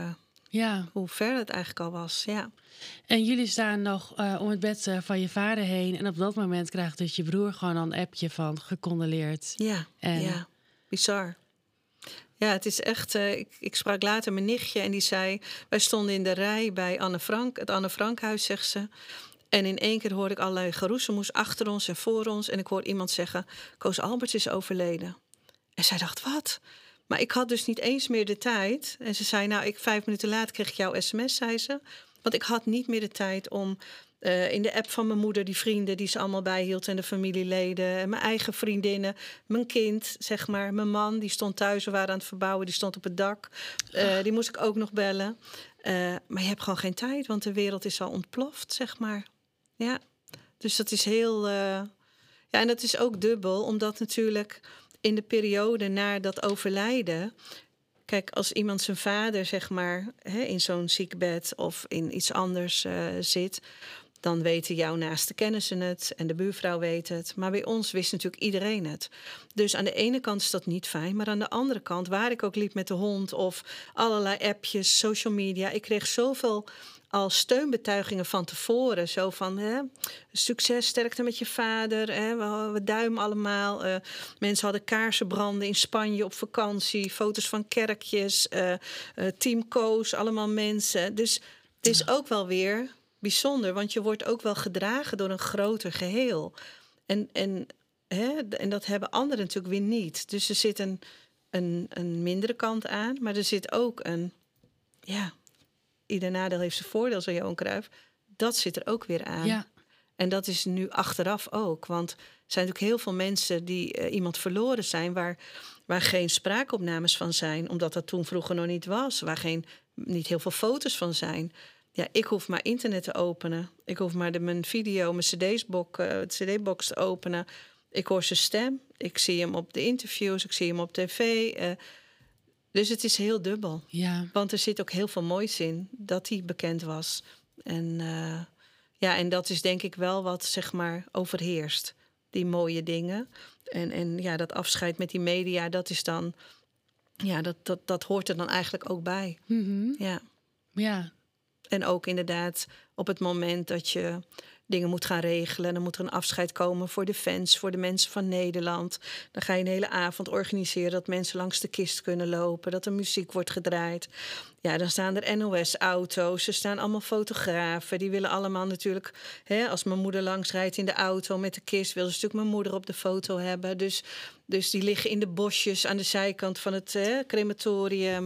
Ja. hoe ver het eigenlijk al was. Ja. En jullie staan nog om het bed van je vader heen. En op dat moment krijgt dus je broer gewoon een appje van gecondoleerd. Ja, ja, bizar. Ja, het is echt... ik sprak later mijn nichtje en die zei... Wij stonden in de rij bij Anne Frank, het Anne Frankhuis, zegt ze. En in één keer hoorde ik allerlei geroezemoes achter ons en voor ons. En ik hoorde iemand zeggen, Koos Alberts is overleden. En zij dacht, wat? Maar ik had dus niet eens meer de tijd. En ze zei, nou, 5 minuten later kreeg ik jouw sms, zei ze. Want ik had niet meer de tijd om in de app van mijn moeder... die vrienden die ze allemaal bijhield en de familieleden... en mijn eigen vriendinnen, mijn kind, zeg maar. Mijn man, die stond thuis, we waren aan het verbouwen... die stond op het dak. Die moest ik ook nog bellen. Maar je hebt gewoon geen tijd, want de wereld is al ontploft, zeg maar. Ja, dus dat is heel... Ja, en dat is ook dubbel, omdat natuurlijk in de periode na dat overlijden... Kijk, als iemand zijn vader, zeg maar, in zo'n ziekbed of in iets anders zit... dan weten jouw naaste kennissen het en de buurvrouw weet het. Maar bij ons wist natuurlijk iedereen het. Dus aan de ene kant is dat niet fijn, maar aan de andere kant... waar ik ook liep met de hond of allerlei appjes, social media... ik kreeg zoveel al steunbetuigingen van tevoren. Zo van, succes, sterkte met je vader. We duimen allemaal. Mensen hadden kaarsen branden in Spanje op vakantie. Foto's van kerkjes. Team Koos, allemaal mensen. Dus het is ook wel weer bijzonder. Want je wordt ook wel gedragen door een groter geheel. En dat hebben anderen natuurlijk weer niet. Dus er zit een mindere kant aan. Maar er zit ook een... ja. Ieder nadeel heeft zijn voordeel, zei Johan Cruijff. Dat zit er ook weer aan. Ja. En dat is nu achteraf ook. Want er zijn natuurlijk heel veel mensen die iemand verloren zijn... waar geen spraakopnames van zijn. Omdat dat toen vroeger nog niet was. Waar niet heel veel foto's van zijn. Ja, ik hoef maar internet te openen. Ik hoef maar mijn video, mijn cd-box te openen. Ik hoor zijn stem. Ik zie hem op de interviews. Ik zie hem op tv... Dus het is heel dubbel. Ja. Want er zit ook heel veel moois in dat hij bekend was. En, en dat is denk ik wel wat, zeg maar, overheerst. Die mooie dingen. En dat afscheid met die media, dat is dan... Ja, dat hoort er dan eigenlijk ook bij. Mm-hmm. Ja. Ja. En ook inderdaad op het moment dat je dingen moet gaan regelen... dan moet er een afscheid komen voor de fans, voor de mensen van Nederland. Dan ga je een hele avond organiseren dat mensen langs de kist kunnen lopen... dat er muziek wordt gedraaid. Ja, dan staan er NOS-auto's, er staan allemaal fotografen. Die willen allemaal natuurlijk... als mijn moeder langs rijdt in de auto met de kist... wil ze natuurlijk mijn moeder op de foto hebben. Dus die liggen in de bosjes aan de zijkant van het crematorium.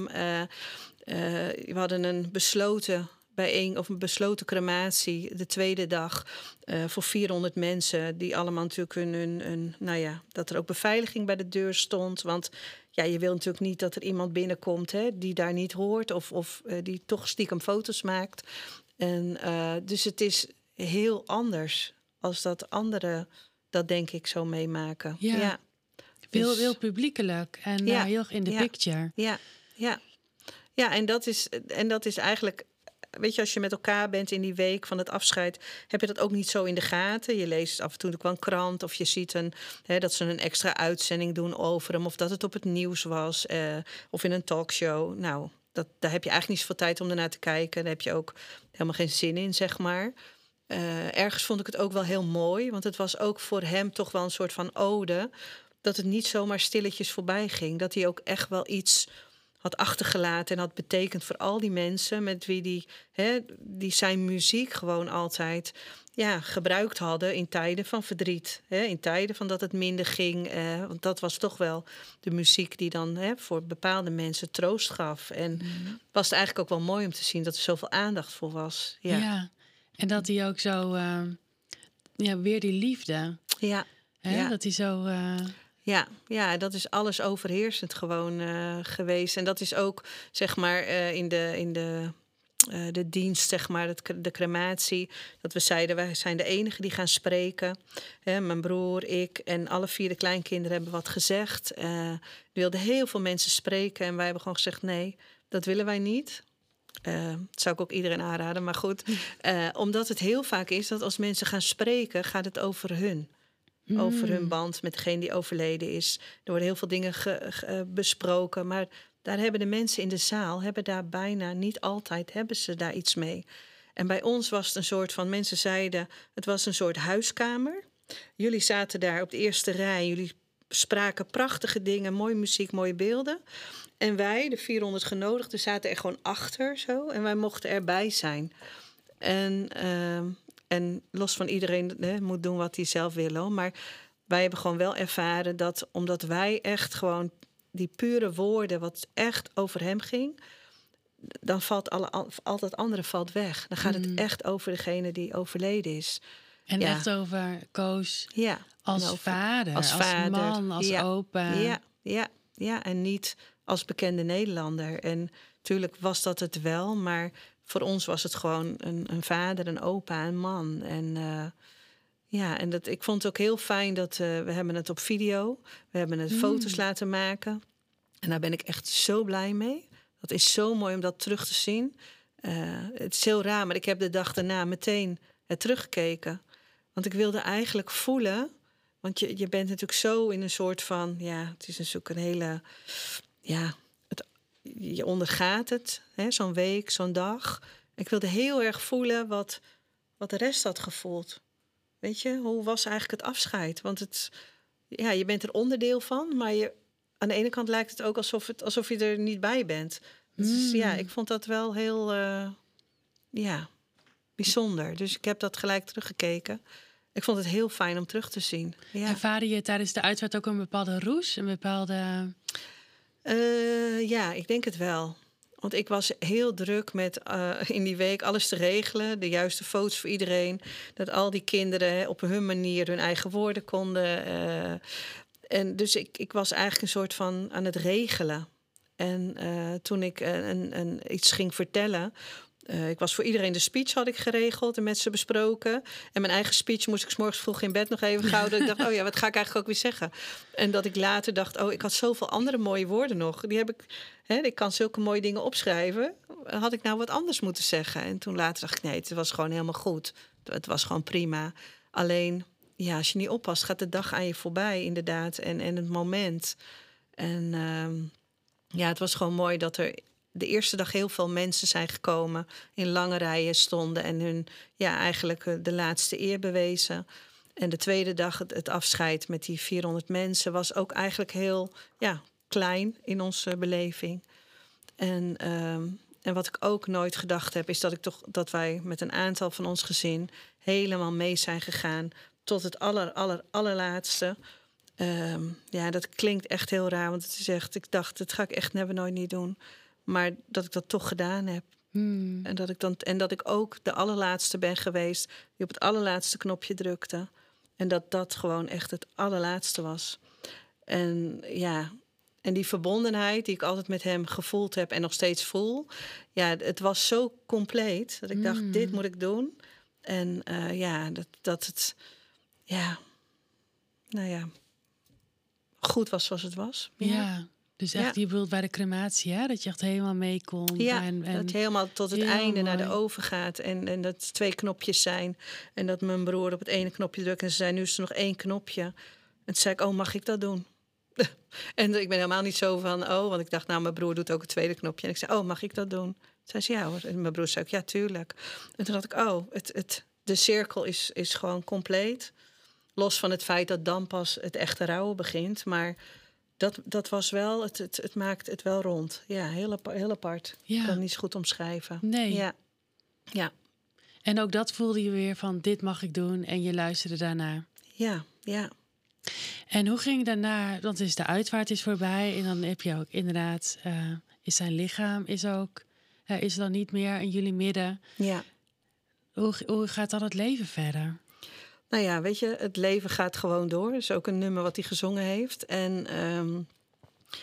We hadden een besloten... een besloten crematie de tweede dag voor 400 mensen... die allemaal natuurlijk dat er ook beveiliging bij de deur stond. Want ja, je wil natuurlijk niet dat er iemand binnenkomt... die daar niet hoort of die toch stiekem foto's maakt. En, dus het is heel anders als dat anderen dat denk ik zo meemaken. Ja. Dus, heel publiekelijk en heel erg in de picture. Ja, en dat is eigenlijk... Weet je, als je met elkaar bent in die week van het afscheid... heb je dat ook niet zo in de gaten. Je leest af en toe ook wel een krant of je ziet dat ze een extra uitzending doen over hem... of dat het op het nieuws was of in een talkshow. Nou, daar heb je eigenlijk niet zoveel tijd om ernaar te kijken. Daar heb je ook helemaal geen zin in, zeg maar. Ergens vond ik het ook wel heel mooi... want het was ook voor hem toch wel een soort van ode... dat het niet zomaar stilletjes voorbij ging. Dat hij ook echt wel iets... had achtergelaten en had betekend voor al die mensen... met wie die zijn muziek gewoon altijd gebruikt hadden... in tijden van verdriet. In tijden van dat het minder ging. Want dat was toch wel de muziek die dan voor bepaalde mensen troost gaf. En was het eigenlijk ook wel mooi om te zien... dat er zoveel aandacht voor was. Ja. En dat hij ook zo... weer die liefde. Ja. Dat hij zo... Ja, dat is alles overheersend gewoon geweest. En dat is ook, zeg maar, in de de dienst, zeg maar, de crematie. Dat we zeiden, wij zijn de enigen die gaan spreken. Mijn broer, ik en alle 4 de kleinkinderen hebben wat gezegd. Er wilden heel veel mensen spreken. En wij hebben gewoon gezegd, nee, dat willen wij niet. Dat zou ik ook iedereen aanraden, maar goed. Omdat het heel vaak is dat als mensen gaan spreken, gaat het over hun. Over hun band met degene die overleden is. Er worden heel veel dingen besproken, maar daar hebben de mensen in de zaal, hebben daar bijna niet altijd, hebben ze daar iets mee. En bij ons was het een soort van, mensen zeiden, het was een soort huiskamer. Jullie zaten daar op de eerste rij, jullie spraken prachtige dingen, mooie muziek, mooie beelden. En wij, de 400 genodigden, zaten er gewoon achter zo. En wij mochten erbij zijn. En los van iedereen moet doen wat hij zelf wil. Maar wij hebben gewoon wel ervaren dat, omdat wij echt gewoon die pure woorden, wat echt over hem ging, dan valt al dat andere valt weg. Dan gaat het echt over degene die overleden is. En echt over Koos als over, vader, als man, als opa. Ja, en niet als bekende Nederlander. En natuurlijk was dat het wel, maar voor ons was het gewoon een vader, een opa, een man. En ik vond het ook heel fijn dat we hebben het op video. We hebben het foto's laten maken. En daar ben ik echt zo blij mee. Dat is zo mooi om dat terug te zien. Het is heel raar, maar ik heb de dag daarna meteen het teruggekeken. Want ik wilde eigenlijk voelen, want je bent natuurlijk zo in een soort van, het is natuurlijk een hele, je ondergaat het, zo'n week, zo'n dag. Ik wilde heel erg voelen wat de rest had gevoeld. Weet je, hoe was eigenlijk het afscheid? Want je bent er onderdeel van, maar aan de ene kant lijkt het ook alsof je er niet bij bent. Dus ik vond dat wel heel bijzonder. Dus ik heb dat gelijk teruggekeken. Ik vond het heel fijn om terug te zien. Ja. Ervaarde je tijdens de uitvaart ook een bepaalde roes? Een bepaalde... Ik denk het wel. Want ik was heel druk met in die week alles te regelen. De juiste foto's voor iedereen. Dat al die kinderen op hun manier hun eigen woorden konden. En dus ik was eigenlijk een soort van aan het regelen. En toen ik iets ging vertellen, ik was voor iedereen de speech had ik geregeld en met ze besproken. En mijn eigen speech moest ik 's morgens vroeg in bed nog even houden. Ik dacht, wat ga ik eigenlijk ook weer zeggen? En dat ik later dacht, ik had zoveel andere mooie woorden nog. Die heb ik, ik kan zulke mooie dingen opschrijven. Had ik nou wat anders moeten zeggen? En toen later dacht ik, nee, het was gewoon helemaal goed. Het was gewoon prima. Alleen, als je niet oppast, gaat de dag aan je voorbij, inderdaad. En het moment. En het was gewoon mooi dat er de eerste dag heel veel mensen zijn gekomen, in lange rijen stonden en hun eigenlijk de laatste eer bewezen. En de tweede dag, het afscheid met die 400 mensen, was ook eigenlijk heel klein in onze beleving. En wat ik ook nooit gedacht heb, is dat wij met een aantal van ons gezin helemaal mee zijn gegaan tot het allerlaatste. Dat klinkt echt heel raar, want het is echt, ik dacht, dat ga ik echt nooit niet doen. Maar dat ik dat toch gedaan heb. En dat ik ook de allerlaatste ben geweest die op het allerlaatste knopje drukte. En dat gewoon echt het allerlaatste was. En die verbondenheid die ik altijd met hem gevoeld heb en nog steeds voel. Het was zo compleet dat ik dacht, dit moet ik doen. En dat het goed was zoals het was. Ja. Dus echt, je bedoelt bij de crematie, hè? Dat je echt helemaal mee kon. Ja, dat je helemaal tot het einde mooi naar de oven gaat. En dat het 2 knopjes zijn. En dat mijn broer op het ene knopje drukt. En ze zei, nu is er nog 1 knopje. En toen zei ik, mag ik dat doen? En ik ben helemaal niet zo van, want ik dacht, mijn broer doet ook het tweede knopje. En ik zei, mag ik dat doen? Toen zei ze, ja hoor. En mijn broer zei ook, ja, tuurlijk. En toen dacht ik, de cirkel is gewoon compleet. Los van het feit dat dan pas het echte rouwen begint. Maar dat was wel, het maakt het wel rond. Ja, heel apart. Ik kan het niet zo goed omschrijven. Nee. Ja. En ook dat voelde je weer van, dit mag ik doen. En je luisterde daarnaar. Ja. En hoe ging daarna, want de uitvaart is voorbij. En dan heb je ook inderdaad, is zijn lichaam is dan niet meer in jullie midden. Ja. Hoe gaat dan het leven verder? Nou ja, weet je, het leven gaat gewoon door. Dat is ook een nummer wat hij gezongen heeft.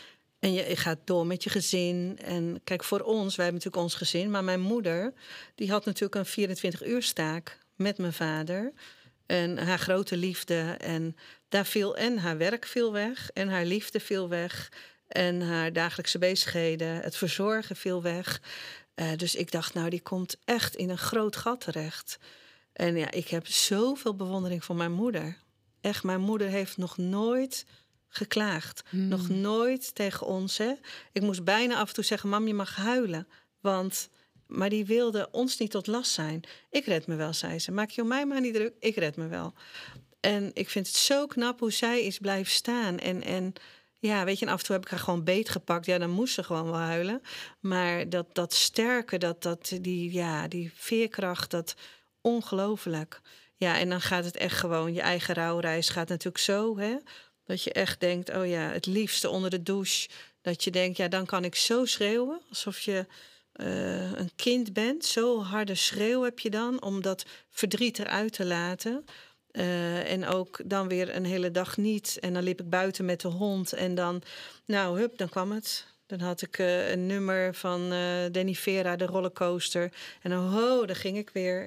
En je gaat door met je gezin. En kijk, voor ons, wij hebben natuurlijk ons gezin. Maar mijn moeder, die had natuurlijk een 24 uur staak met mijn vader. En haar grote liefde. En daar viel en haar werk viel weg. En haar liefde viel weg. En haar dagelijkse bezigheden, het verzorgen viel weg. Dus ik dacht, nou, die komt echt in een groot gat terecht. En ja, ik heb zoveel bewondering voor mijn moeder. Echt, mijn moeder heeft nog nooit geklaagd. Nog nooit tegen ons. Hè? Ik moest bijna af en toe zeggen, mam, je mag huilen. Maar die wilde ons niet tot last zijn. Ik red me wel, zei ze. Maak je om mij maar niet druk, ik red me wel. En ik vind het zo knap hoe zij is blijven staan. En ja, weet je, en af en toe heb ik haar gewoon beetgepakt. Ja, dan moest ze gewoon wel huilen. Maar dat sterke, die veerkracht, dat ongelooflijk. Ja, en dan gaat het echt gewoon, je eigen rouwreis gaat natuurlijk zo, hè. Dat je echt denkt, oh ja, het liefste onder de douche. Dat je denkt, ja, dan kan ik zo schreeuwen. Alsof je een kind bent. Zo harde schreeuw heb je dan, om dat verdriet eruit te laten. En ook dan weer een hele dag niet. En dan liep ik buiten met de hond. En dan, nou, hup, dan kwam het. Dan had ik een nummer van Danny Vera, de rollercoaster. En dan, daar ging ik weer.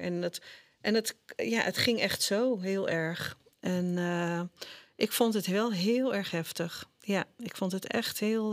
Het ging echt zo heel erg. En ik vond het wel heel erg heftig. Ja, ik vond het echt heel...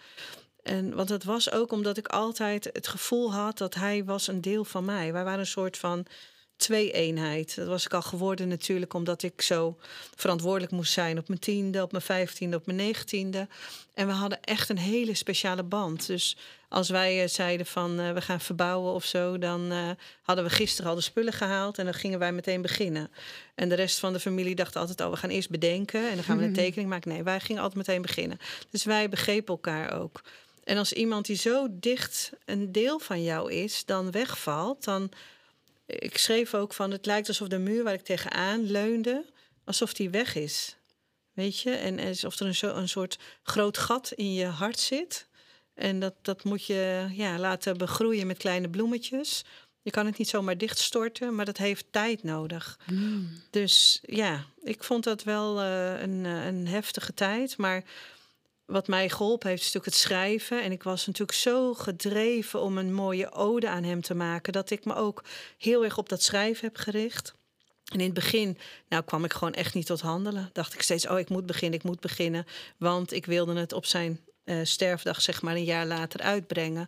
want het was ook omdat ik altijd het gevoel had dat hij was een deel van mij. Wij waren een soort van twee-eenheid. Dat was ik al geworden natuurlijk omdat ik zo verantwoordelijk moest zijn op mijn 10e, op mijn 15e, op mijn 19e. En we hadden echt een hele speciale band. Dus als wij zeiden van we gaan verbouwen of zo, dan hadden we gisteren al de spullen gehaald en dan gingen wij meteen beginnen. En de rest van de familie dacht altijd, we gaan eerst bedenken en dan gaan we een tekening maken. Nee, wij gingen altijd meteen beginnen. Dus wij begrepen elkaar ook. En als iemand die zo dicht een deel van jou is, dan wegvalt, dan... Ik schreef ook van, het lijkt alsof de muur waar ik tegenaan leunde, alsof die weg is. Weet je? En alsof er een soort groot gat in je hart zit. En dat moet je laten begroeien met kleine bloemetjes. Je kan het niet zomaar dichtstorten, maar dat heeft tijd nodig. Dus ja, ik vond dat wel een heftige tijd. Maar wat mij geholpen heeft, is natuurlijk het schrijven. En ik was natuurlijk zo gedreven om een mooie ode aan hem te maken, dat ik me ook heel erg op dat schrijven heb gericht. En in het begin kwam ik gewoon echt niet tot handelen. Dacht ik steeds, ik moet beginnen. Want ik wilde het op zijn sterfdag, zeg maar, een jaar later uitbrengen.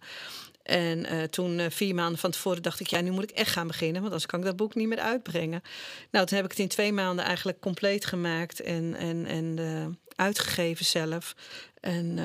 En toen 4 maanden van tevoren dacht ik, nu moet ik echt gaan beginnen, want anders kan ik dat boek niet meer uitbrengen. Nou, toen heb ik het in 2 maanden eigenlijk compleet gemaakt en uitgegeven zelf. En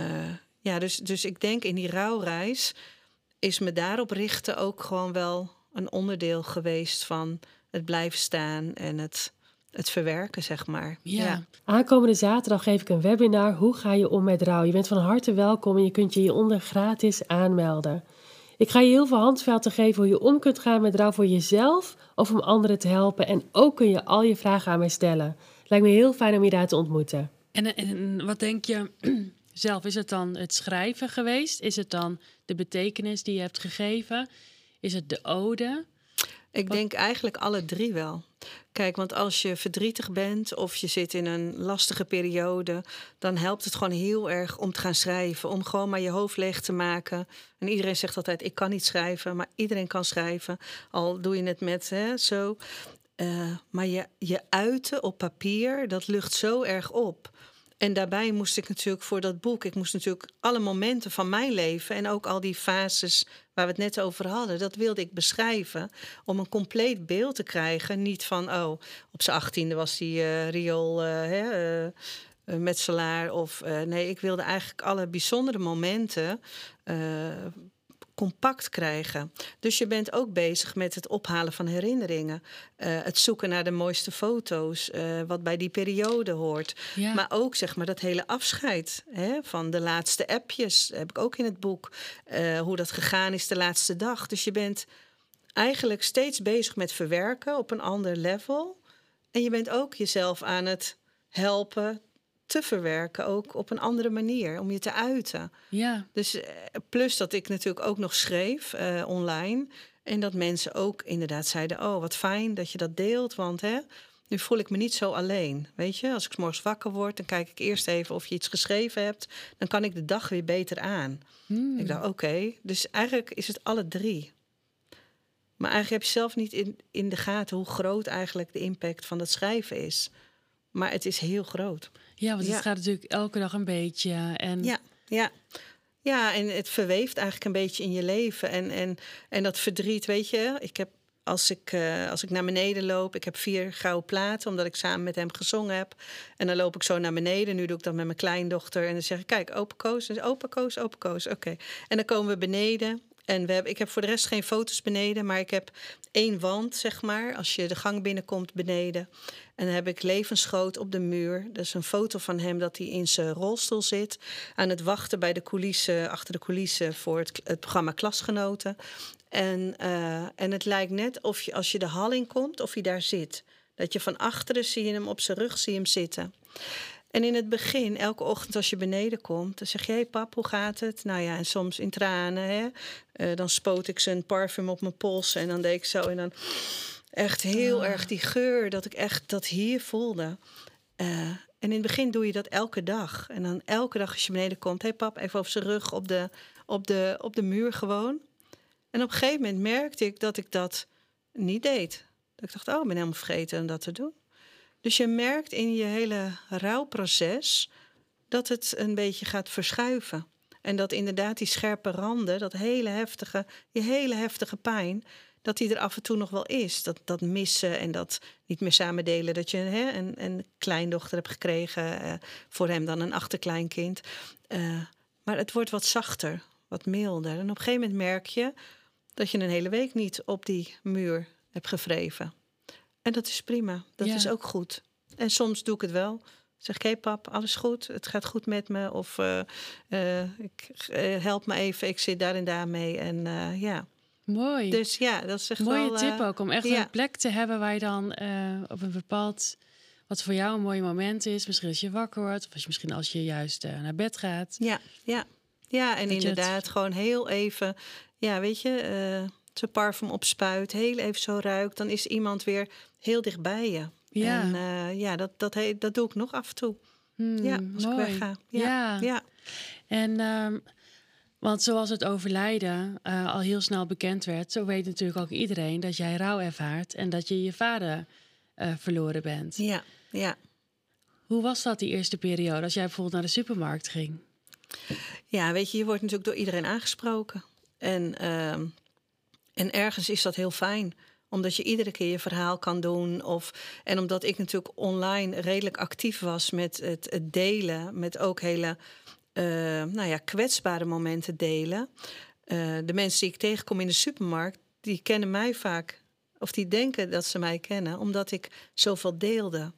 dus ik denk in die rouwreis is me daarop richten ook gewoon wel een onderdeel geweest van het blijven staan en het verwerken, zeg maar. Ja. Aankomende zaterdag geef ik een webinar, Hoe ga je om met rouw? Je bent van harte welkom en je kunt je hieronder gratis aanmelden. Ik ga je heel veel handvaten geven hoe je om kunt gaan met rouw voor jezelf of om anderen te helpen. En ook kun je al je vragen aan mij stellen. Lijkt me heel fijn om je daar te ontmoeten. En wat denk je zelf? Is het dan het schrijven geweest? Is het dan de betekenis die je hebt gegeven? Is het de ode? Ik denk eigenlijk alle 3 wel. Kijk, want als je verdrietig bent of je zit in een lastige periode, dan helpt het gewoon heel erg om te gaan schrijven. Om gewoon maar je hoofd leeg te maken. En iedereen zegt altijd, ik kan niet schrijven, maar iedereen kan schrijven. Al doe je het met zo. Maar je uiten op papier, dat lucht zo erg op. En daarbij moest ik natuurlijk voor dat boek, ik moest natuurlijk alle momenten van mijn leven en ook al die fases waar we het net over hadden, dat wilde ik beschrijven om een compleet beeld te krijgen. Niet van, op zijn 18e was die metselaar. Nee, ik wilde eigenlijk alle bijzondere momenten compact krijgen. Dus je bent ook bezig met het ophalen van herinneringen. Het zoeken naar de mooiste foto's, wat bij die periode hoort. Ja. Maar ook zeg maar dat hele afscheid van de laatste appjes. Heb ik ook in het boek. Hoe dat gegaan is de laatste dag. Dus je bent eigenlijk steeds bezig met verwerken op een ander level. En je bent ook jezelf aan het helpen te verwerken, ook op een andere manier, om je te uiten. Ja. Dus plus dat ik natuurlijk ook nog schreef online. En dat mensen ook inderdaad zeiden, wat fijn dat je dat deelt. Want Nu voel ik me niet zo alleen. Weet je, als ik 's morgens wakker word, dan kijk ik eerst even of je iets geschreven hebt. Dan kan ik de dag weer beter aan. Ik dacht, oké. Dus eigenlijk is het alle drie. Maar eigenlijk heb je zelf niet in de gaten hoe groot eigenlijk de impact van dat schrijven is. Maar het is heel groot. Ja, want het gaat natuurlijk elke dag een beetje. En... Ja, en het verweeft eigenlijk een beetje in je leven. En dat verdriet, weet je. Ik heb, als ik naar beneden loop, ik heb 4 gouden platen, omdat ik samen met hem gezongen heb. En dan loop ik zo naar beneden. Nu doe ik dat met mijn kleindochter. En dan zeg ik, kijk, open Koos. En open Koos, oké. En dan komen we beneden. En ik heb voor de rest geen foto's beneden, maar ik heb 1 wand, zeg maar, als je de gang binnenkomt beneden. En dan heb ik levensgroot op de muur. Dat is een foto van hem dat hij in zijn rolstoel zit, aan het wachten bij de coulissen, achter de coulissen voor het programma Klasgenoten. En het lijkt net of je, als je de hal in komt, of hij daar zit. Dat je van achteren zie je hem op zijn rug zitten. En in het begin, elke ochtend als je beneden komt, dan zeg je, hey pap, hoe gaat het? Nou ja, en soms in tranen, hè. Dan spoot ik zijn parfum op mijn pols en dan deed ik zo. En dan echt heel erg die geur, dat ik echt dat hier voelde. En in het begin doe je dat elke dag. En dan elke dag als je beneden komt, hey pap, even over zijn rug op de muur gewoon. En op een gegeven moment merkte ik dat ik dat niet deed. Dat ik dacht, ik ben helemaal vergeten om dat te doen. Dus je merkt in je hele rouwproces dat het een beetje gaat verschuiven. En dat inderdaad die scherpe randen, die hele heftige pijn, dat die er af en toe nog wel is. Dat missen en dat niet meer samen delen. Dat je een kleindochter hebt gekregen, voor hem dan een achterkleinkind. Maar het wordt wat zachter, wat milder. En op een gegeven moment merk je dat je een hele week niet op die muur hebt gewreven. En dat is prima, dat is ook goed. En soms doe ik het wel. Zeg ik, hey pap, alles goed? Het gaat goed met me? Of help me even, ik zit daar en daar mee. En Mooi. Dus ja, dat is echt mooie wel... tip ook, om echt een plek te hebben waar je dan op een bepaald... wat voor jou een mooi moment is. Misschien als je wakker wordt, of misschien als je juist naar bed gaat. Ja, en inderdaad gewoon heel even... Ja, weet je... zijn parfum opspuit, heel even zo ruikt, dan is iemand weer heel dicht bij je. Ja. En dat doe ik nog af en toe. Als mooi. ik wegga. Ja. En want zoals het overlijden al heel snel bekend werd, zo weet natuurlijk ook iedereen dat jij rouw ervaart en dat je je vader verloren bent. Ja. Hoe was dat die eerste periode, als jij bijvoorbeeld naar de supermarkt ging? Ja, weet je wordt natuurlijk door iedereen aangesproken. En ergens is dat heel fijn. Omdat je iedere keer je verhaal kan doen. En omdat ik natuurlijk online redelijk actief was met het delen. Met ook hele kwetsbare momenten delen. De mensen die ik tegenkom in de supermarkt, die kennen mij vaak. Of die denken dat ze mij kennen, omdat ik zoveel deelde.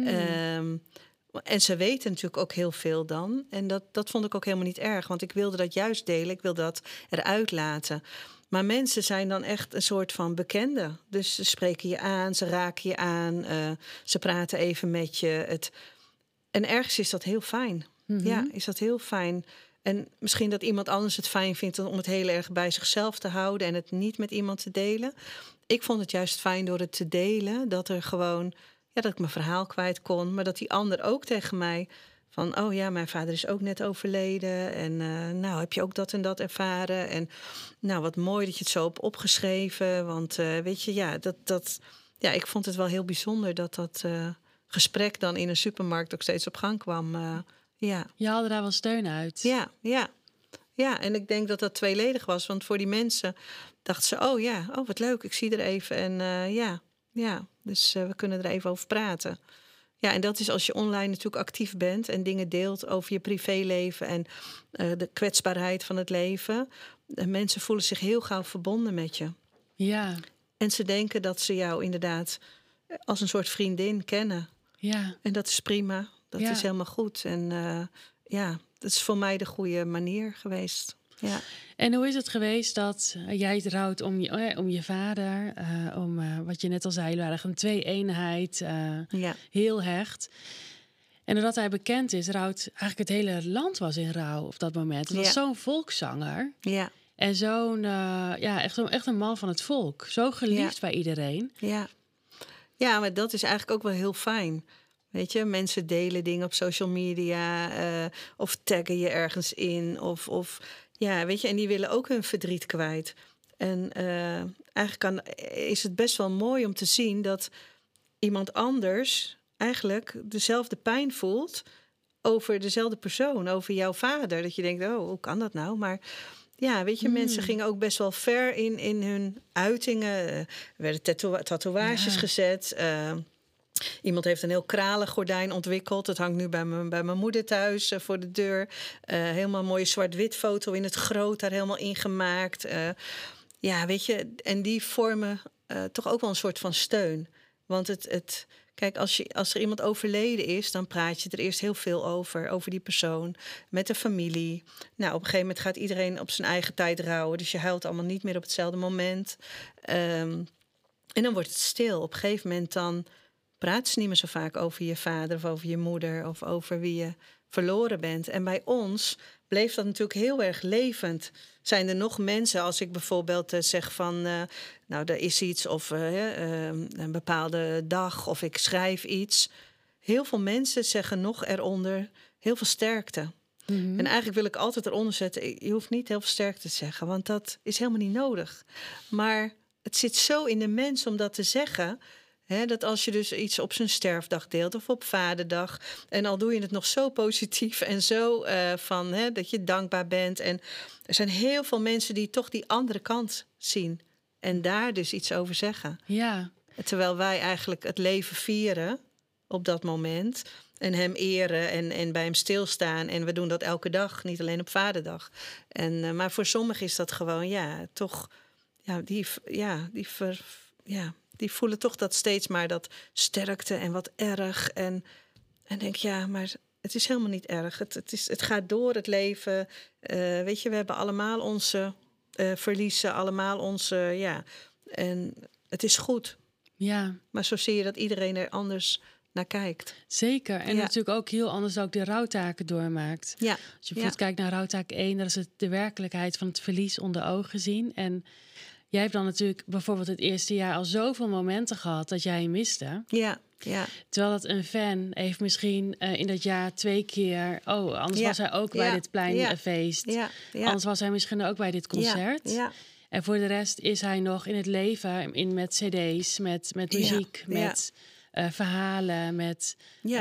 En ze weten natuurlijk ook heel veel dan. En dat vond ik ook helemaal niet erg. Want ik wilde dat juist delen. Ik wilde dat eruit laten. Maar mensen zijn dan echt een soort van bekende. Dus ze spreken je aan, ze raken je aan. Ze praten even met je. En ergens is dat heel fijn. Ja, is dat heel fijn. En misschien dat iemand anders het fijn vindt om het heel erg bij zichzelf te houden en het niet met iemand te delen. Ik vond het juist fijn door het te delen, dat er gewoon, dat ik mijn verhaal kwijt kon, maar dat die ander ook tegen mij van, oh ja, mijn vader is ook net overleden en nou, heb je ook dat en dat ervaren? En nou, wat mooi dat je het zo hebt opgeschreven, want weet je, ik vond het wel heel bijzonder dat gesprek dan in een supermarkt ook steeds op gang kwam. Ja. Je haalde daar wel steun uit. Ja, en ik denk dat dat tweeledig was. Want voor die mensen dachten ze, wat leuk, ik zie er even. En dus we kunnen er even over praten. Ja, en dat is als je online natuurlijk actief bent en dingen deelt over je privéleven en de kwetsbaarheid van het leven. Mensen voelen zich heel gauw verbonden met je. Ja. En ze denken dat ze jou inderdaad als een soort vriendin kennen. Ja. En dat is prima. Dat is helemaal goed. En dat is voor mij de goede manier geweest. Ja. En hoe is het geweest dat jij het rouwt om je vader? Om wat je net al zei, jullie waren een twee-eenheid. Heel hecht. En doordat hij bekend is, rouwt eigenlijk het hele land was in rouw op dat moment. Het was zo'n volkszanger. Ja. En zo'n, echt een man van het volk. Zo geliefd bij iedereen. Ja, maar dat is eigenlijk ook wel heel fijn. Weet je, mensen delen dingen op social media of taggen je ergens in. Of ja, weet je, en die willen ook hun verdriet kwijt. En eigenlijk is het best wel mooi om te zien dat iemand anders eigenlijk dezelfde pijn voelt over dezelfde persoon, over jouw vader. Dat je denkt, oh, hoe kan dat nou? Maar ja, weet je, mensen gingen ook best wel ver in hun uitingen. Er werden tatoeages gezet. Iemand heeft een heel kralengordijn ontwikkeld. Dat hangt nu bij mijn moeder thuis voor de deur. Helemaal een mooie zwart-wit foto in het groot, daar helemaal ingemaakt. Ja, weet je, en die vormen toch ook wel een soort van steun. Want kijk, als er iemand overleden is, dan praat je er eerst heel veel over die persoon, met de familie. Nou, op een gegeven moment gaat iedereen op zijn eigen tijd rouwen, dus je huilt allemaal niet meer op hetzelfde moment. En dan wordt het stil. Op een gegeven moment dan praat ze niet meer zo vaak over je vader of over je moeder of over wie je verloren bent. En bij ons bleef dat natuurlijk heel erg levend. Zijn er nog mensen, als ik bijvoorbeeld zeg van nou, er is iets of een bepaalde dag of ik schrijf iets. Heel veel mensen zeggen nog eronder heel veel sterkte. Mm-hmm. En eigenlijk wil ik altijd eronder zetten, je hoeft niet heel veel sterkte te zeggen, want dat is helemaal niet nodig. Maar het zit zo in de mens om dat te zeggen. Dat als je dus iets op zijn sterfdag deelt of op vaderdag, en al doe je het nog zo positief en zo dat je dankbaar bent. En er zijn heel veel mensen die toch die andere kant zien en daar dus iets over zeggen. Ja. Terwijl wij eigenlijk het leven vieren op dat moment en hem eren en bij hem stilstaan. En we doen dat elke dag, niet alleen op vaderdag. Maar voor sommigen is dat gewoon, toch, die voelen toch dat steeds maar dat sterkte en wat erg. En denk, maar het is helemaal niet erg. Het gaat door, het leven. Weet je, we hebben allemaal onze verliezen, allemaal onze, en het is goed. Ja. Maar zo zie je dat iedereen er anders naar kijkt. Zeker. En natuurlijk ook heel anders ook de rouwtaken doormaakt. Ja. Als je bijvoorbeeld kijkt naar rouwtaak 1, dan is het de werkelijkheid van het verlies onder ogen zien. En jij hebt dan natuurlijk bijvoorbeeld het eerste jaar al zoveel momenten gehad dat jij hem miste. Ja. Terwijl dat een fan heeft misschien in dat jaar 2 keer... anders was hij ook bij dit pleinfeest. Ja. Anders was hij misschien ook bij dit concert. Ja. En voor de rest is hij nog in het leven met cd's, met muziek, met verhalen, met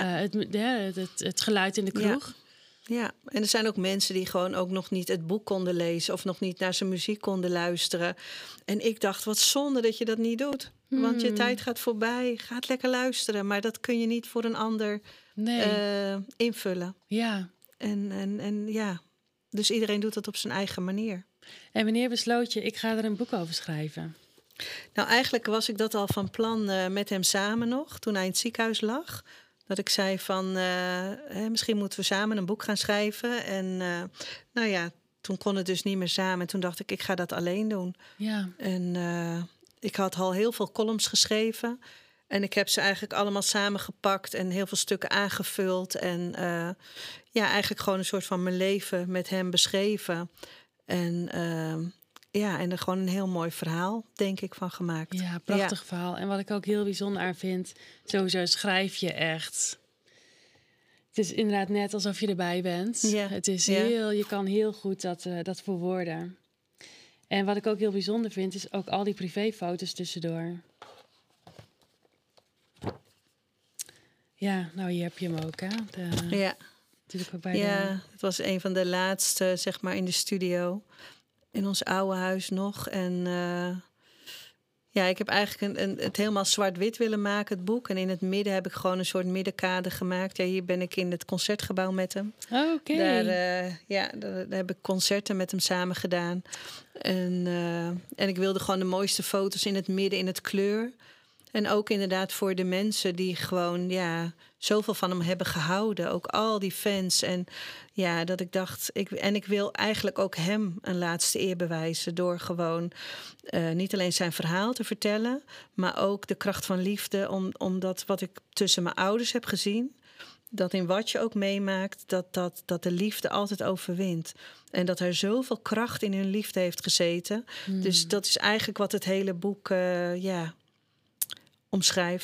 het geluid in de kroeg. Ja, en er zijn ook mensen die gewoon ook nog niet het boek konden lezen of nog niet naar zijn muziek konden luisteren. En ik dacht, wat zonde dat je dat niet doet. Want je tijd gaat voorbij, gaat lekker luisteren. Maar dat kun je niet voor een ander invullen. Ja. En dus iedereen doet dat op zijn eigen manier. En wanneer besloot je, ik ga er een boek over schrijven? Nou, eigenlijk was ik dat al van plan met hem samen nog, toen hij in het ziekenhuis lag. Dat ik zei van, misschien moeten we samen een boek gaan schrijven. En toen kon het dus niet meer samen. En toen dacht ik ga dat alleen doen. Ja. En ik had al heel veel columns geschreven. En ik heb ze eigenlijk allemaal samengepakt en heel veel stukken aangevuld. En eigenlijk gewoon een soort van mijn leven met hem beschreven. En en er gewoon een heel mooi verhaal, denk ik, van gemaakt. Ja, prachtig verhaal. En wat ik ook heel bijzonder aan vind, sowieso schrijf je echt. Het is inderdaad net alsof je erbij bent. Ja. Het is je kan heel goed dat verwoorden. En wat ik ook heel bijzonder vind, is ook al die privéfoto's tussendoor. Ja, nou hier heb je hem ook, hè? Het was een van de laatste, zeg maar, in de studio. In ons oude huis nog. En ik heb eigenlijk het helemaal zwart-wit willen maken, het boek. En in het midden heb ik gewoon een soort middenkader gemaakt. Ja, hier ben ik in het concertgebouw met hem. Oké. Daar heb ik concerten met hem samen gedaan. En ik wilde gewoon de mooiste foto's in het midden, in het kleur. En ook inderdaad voor de mensen die gewoon zoveel van hem hebben gehouden. Ook al die fans. En dat ik dacht, ik wil eigenlijk ook hem een laatste eer bewijzen. Door gewoon niet alleen zijn verhaal te vertellen, maar ook de kracht van liefde. Omdat wat ik tussen mijn ouders heb gezien, dat in wat je ook meemaakt, dat de liefde altijd overwint. En dat er zoveel kracht in hun liefde heeft gezeten. Dus dat is eigenlijk wat het hele boek omschrijft.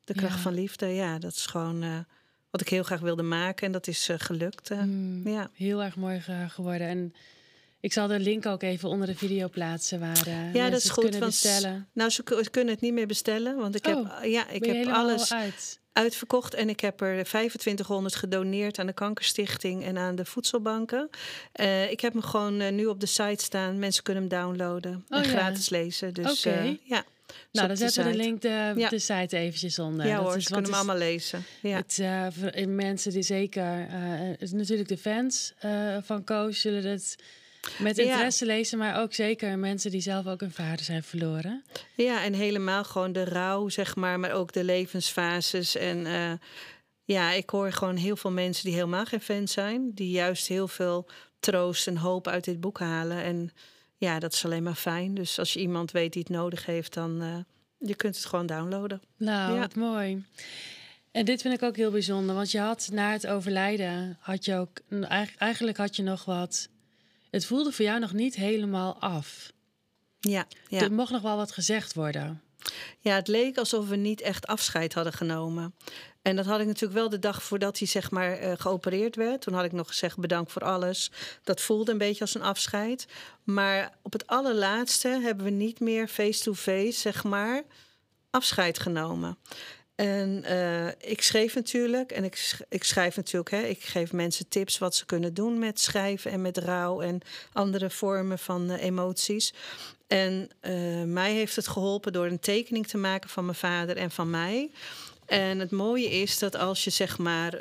De kracht van liefde, ja, dat is gewoon wat ik heel graag wilde maken. En dat is gelukt. Ja. Heel erg mooi geworden. En ik zal de link ook even onder de video plaatsen waar Ja, mensen dat is het goed. kunnen Want bestellen. nou, ze kunnen het niet meer bestellen. Want ik heb alles uitverkocht. En ik heb er 2500 gedoneerd aan de Kankerstichting en aan de voedselbanken. Ik heb hem gewoon nu op de site staan. Mensen kunnen hem downloaden en gratis lezen. Dus ja. Nou, dan zetten we de link de site eventjes onder. Ja hoor, ze kunnen hem allemaal lezen. Ja. Mensen die zeker... natuurlijk de fans van Koos zullen het met interesse lezen... maar ook zeker mensen die zelf ook een vader zijn verloren. Ja, en helemaal gewoon de rouw, zeg maar ook de levensfases. En ik hoor gewoon heel veel mensen die helemaal geen fan zijn... die juist heel veel troost en hoop uit dit boek halen. En ja, dat is alleen maar fijn. Dus als je iemand weet die het nodig heeft, dan je kunt het gewoon downloaden. Nou, wat mooi. En dit vind ik ook heel bijzonder. Want je had na het overlijden, eigenlijk had je nog wat... Het voelde voor jou nog niet helemaal af. Ja. Er mocht nog wel wat gezegd worden. Ja, het leek alsof we niet echt afscheid hadden genomen. En dat had ik natuurlijk wel de dag voordat hij zeg maar geopereerd werd. Toen had ik nog gezegd bedankt voor alles. Dat voelde een beetje als een afscheid. Maar op het allerlaatste hebben we niet meer face-to-face zeg maar afscheid genomen. En ik schreef natuurlijk en ik schrijf natuurlijk. Ik geef mensen tips wat ze kunnen doen met schrijven en met rouw en andere vormen van emoties. En mij heeft het geholpen door een tekening te maken van mijn vader en van mij. En het mooie is dat als je zeg maar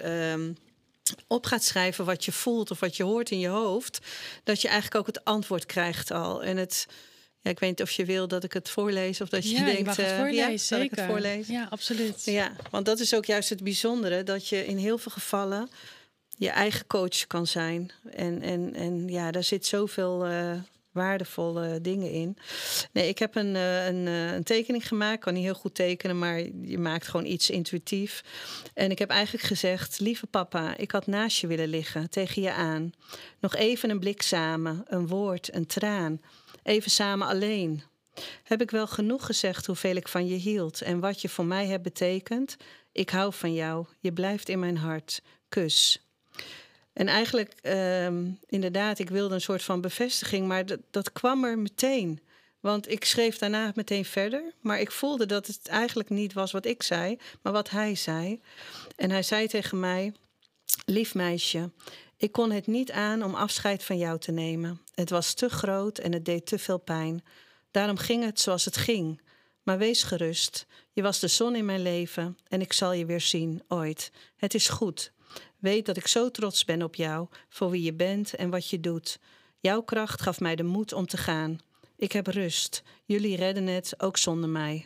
op gaat schrijven wat je voelt of wat je hoort in je hoofd, dat je eigenlijk ook het antwoord krijgt al. En ik weet niet of je wil dat ik het voorlees of dat je denkt... Je mag het voorlezen, zeker. Ik het voorlezen? Ja, absoluut. Ja, want dat is ook juist het bijzondere, dat je in heel veel gevallen je eigen coach kan zijn. En daar zit zoveel waardevolle dingen in. Nee, ik heb een tekening gemaakt. Ik kan niet heel goed tekenen, maar je maakt gewoon iets intuïtief. En ik heb eigenlijk gezegd: lieve papa, ik had naast je willen liggen, tegen je aan. Nog even een blik samen, een woord, een traan. Even samen alleen. Heb ik wel genoeg gezegd hoeveel ik van je hield en wat je voor mij hebt betekend? Ik hou van jou. Je blijft in mijn hart. Kus. En eigenlijk, inderdaad, ik wilde een soort van bevestiging, maar dat kwam er meteen. Want ik schreef daarna meteen verder, maar ik voelde dat het eigenlijk niet was wat ik zei, maar wat hij zei. En hij zei tegen mij: lief meisje, ik kon het niet aan om afscheid van jou te nemen. Het was te groot en het deed te veel pijn. Daarom ging het zoals het ging. Maar wees gerust. Je was de zon in mijn leven en ik zal je weer zien, ooit. Het is goed. Weet dat ik zo trots ben op jou, voor wie je bent en wat je doet. Jouw kracht gaf mij de moed om te gaan. Ik heb rust. Jullie redden het, ook zonder mij.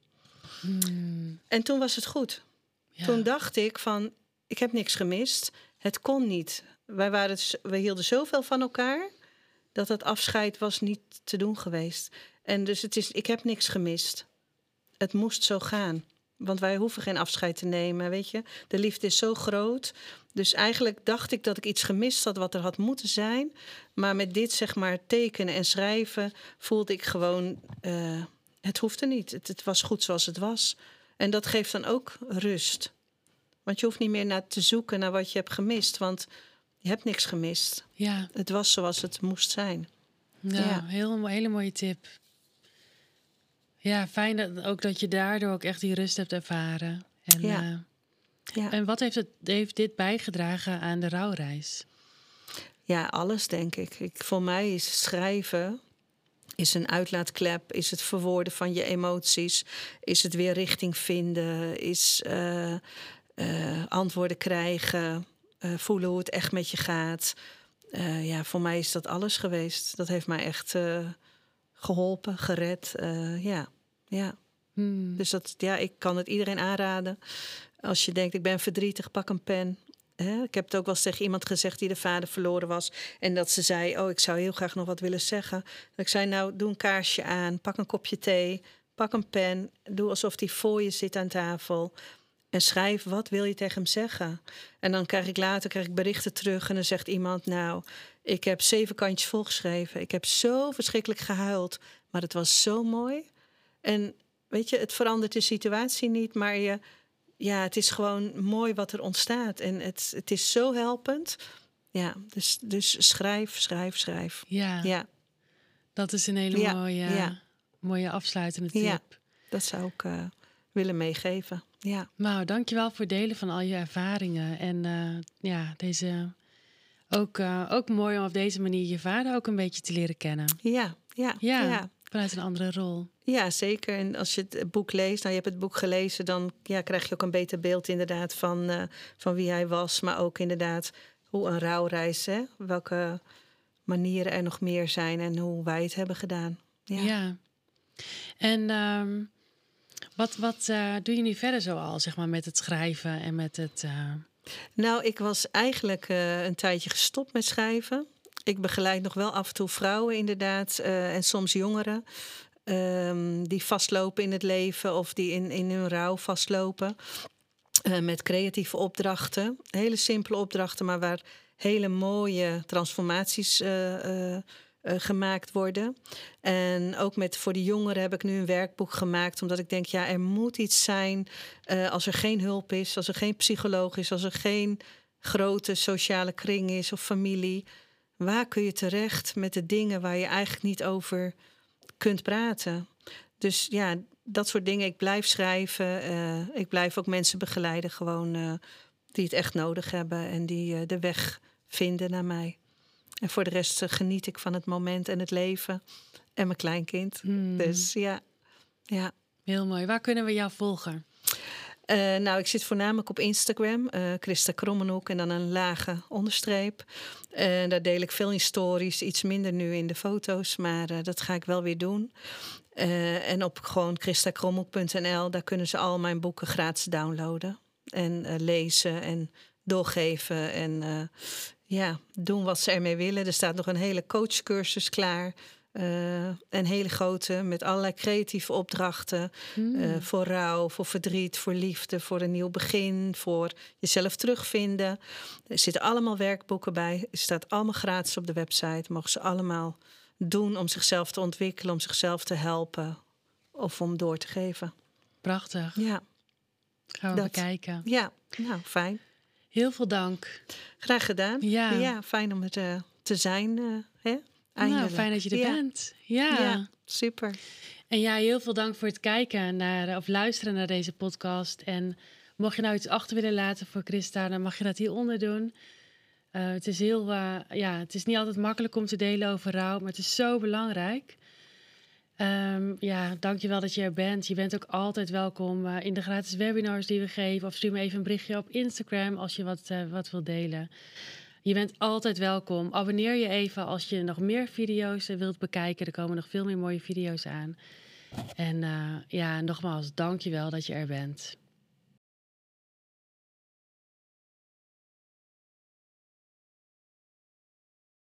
En toen was het goed. Ja. Toen dacht ik van, ik heb niks gemist. Het kon niet. We hielden zoveel van elkaar dat het afscheid was niet te doen geweest. En dus ik heb niks gemist. Het moest zo gaan. Want wij hoeven geen afscheid te nemen, weet je. De liefde is zo groot. Dus eigenlijk dacht ik dat ik iets gemist had wat er had moeten zijn. Maar met dit, zeg maar, tekenen en schrijven voelde ik gewoon, het hoefde niet. Het was goed zoals het was. En dat geeft dan ook rust. Want je hoeft niet meer naar te zoeken naar wat je hebt gemist. Want je hebt niks gemist. Ja. Het was zoals het moest zijn. Ja. Hele mooie tip. Ja, fijn dat je daardoor ook echt die rust hebt ervaren. En, en wat heeft dit bijgedragen aan de rouwreis? Ja, alles denk ik. Voor mij is schrijven is een uitlaatklep, is het verwoorden van je emoties, is het weer richting vinden, is antwoorden krijgen, voelen hoe het echt met je gaat. Voor mij is dat alles geweest. Dat heeft mij echt geholpen, gered. Dus ik kan het iedereen aanraden. Als je denkt, ik ben verdrietig, pak een pen. Ik heb het ook wel eens tegen iemand gezegd die de vader verloren was. En dat ze zei, ik zou heel graag nog wat willen zeggen. Dat ik zei, nou, doe een kaarsje aan, pak een kopje thee, pak een pen. Doe alsof die voor je zit aan tafel. En schrijf, wat wil je tegen hem zeggen? En dan krijg ik berichten terug en dan zegt iemand, nou, ik heb 7 kantjes volgeschreven. Ik heb zo verschrikkelijk gehuild, maar het was zo mooi. En weet je, het verandert de situatie niet, maar ja, het is gewoon mooi wat er ontstaat. En het is zo helpend. Ja, dus schrijf. Ja, dat is een hele mooie afsluitende tip. Ja, dat zou ik willen meegeven. Ja. Nou, dankjewel voor het delen van al je ervaringen. En deze ook mooi om op deze manier je vader ook een beetje te leren kennen. Ja. Vanuit een andere rol. Ja, zeker. En als je het boek leest, je hebt het boek gelezen, dan krijg je ook een beter beeld inderdaad van wie hij was. Maar ook inderdaad hoe een rouwreis, hè? Welke manieren er nog meer zijn en hoe wij het hebben gedaan. Ja. En wat doe je nu verder zoal, zeg maar, met het schrijven en met het... Nou, ik was eigenlijk een tijdje gestopt met schrijven. Ik begeleid nog wel af en toe vrouwen inderdaad en soms jongeren die vastlopen in het leven of die in hun rouw vastlopen. Met creatieve opdrachten. Hele simpele opdrachten, maar waar hele mooie transformaties gemaakt worden. En ook voor de jongeren heb ik nu een werkboek gemaakt, omdat ik denk, er moet iets zijn als er geen hulp is, als er geen psycholoog is, als er geen grote sociale kring is of familie. Waar kun je terecht met de dingen waar je eigenlijk niet over kunt praten? Dus ja, dat soort dingen. Ik blijf schrijven. Ik blijf ook mensen begeleiden gewoon die het echt nodig hebben en die de weg vinden naar mij. En voor de rest geniet ik van het moment en het leven en mijn kleinkind. Dus ja. Heel mooi. Waar kunnen we jou volgen? Nou, ik zit voornamelijk op Instagram. Christa Krommenhoek en dan een lage onderstreep. Daar deel ik veel in stories. Iets minder nu in de foto's, maar dat ga ik wel weer doen. En op gewoon christakrommenhoek.nl, daar kunnen ze al mijn boeken gratis downloaden. En lezen en doorgeven en doen wat ze ermee willen. Er staat nog een hele coachcursus klaar. Een hele grote met allerlei creatieve opdrachten. Voor rouw, voor verdriet, voor liefde, voor een nieuw begin, voor jezelf terugvinden. Er zitten allemaal werkboeken bij. Het staat allemaal gratis op de website. Mogen ze allemaal doen om zichzelf te ontwikkelen, om zichzelf te helpen of om door te geven. Prachtig. Ja. Gaan we bekijken. Ja, nou fijn. Heel veel dank. Graag gedaan. Ja, fijn om er te zijn. Nou, fijn dat je er bent. Ja, super. En heel veel dank voor het kijken of luisteren naar deze podcast. En mocht je nou iets achter willen laten voor Christa, dan mag je dat hieronder doen. Het is het is niet altijd makkelijk om te delen over rouw, maar het is zo belangrijk. Dank je wel dat je er bent. Je bent ook altijd welkom in de gratis webinars die we geven. Of stuur me even een berichtje op Instagram als je wat wilt delen. Je bent altijd welkom. Abonneer je even als je nog meer video's wilt bekijken. Er komen nog veel meer mooie video's aan. En nogmaals, dank je wel dat je er bent.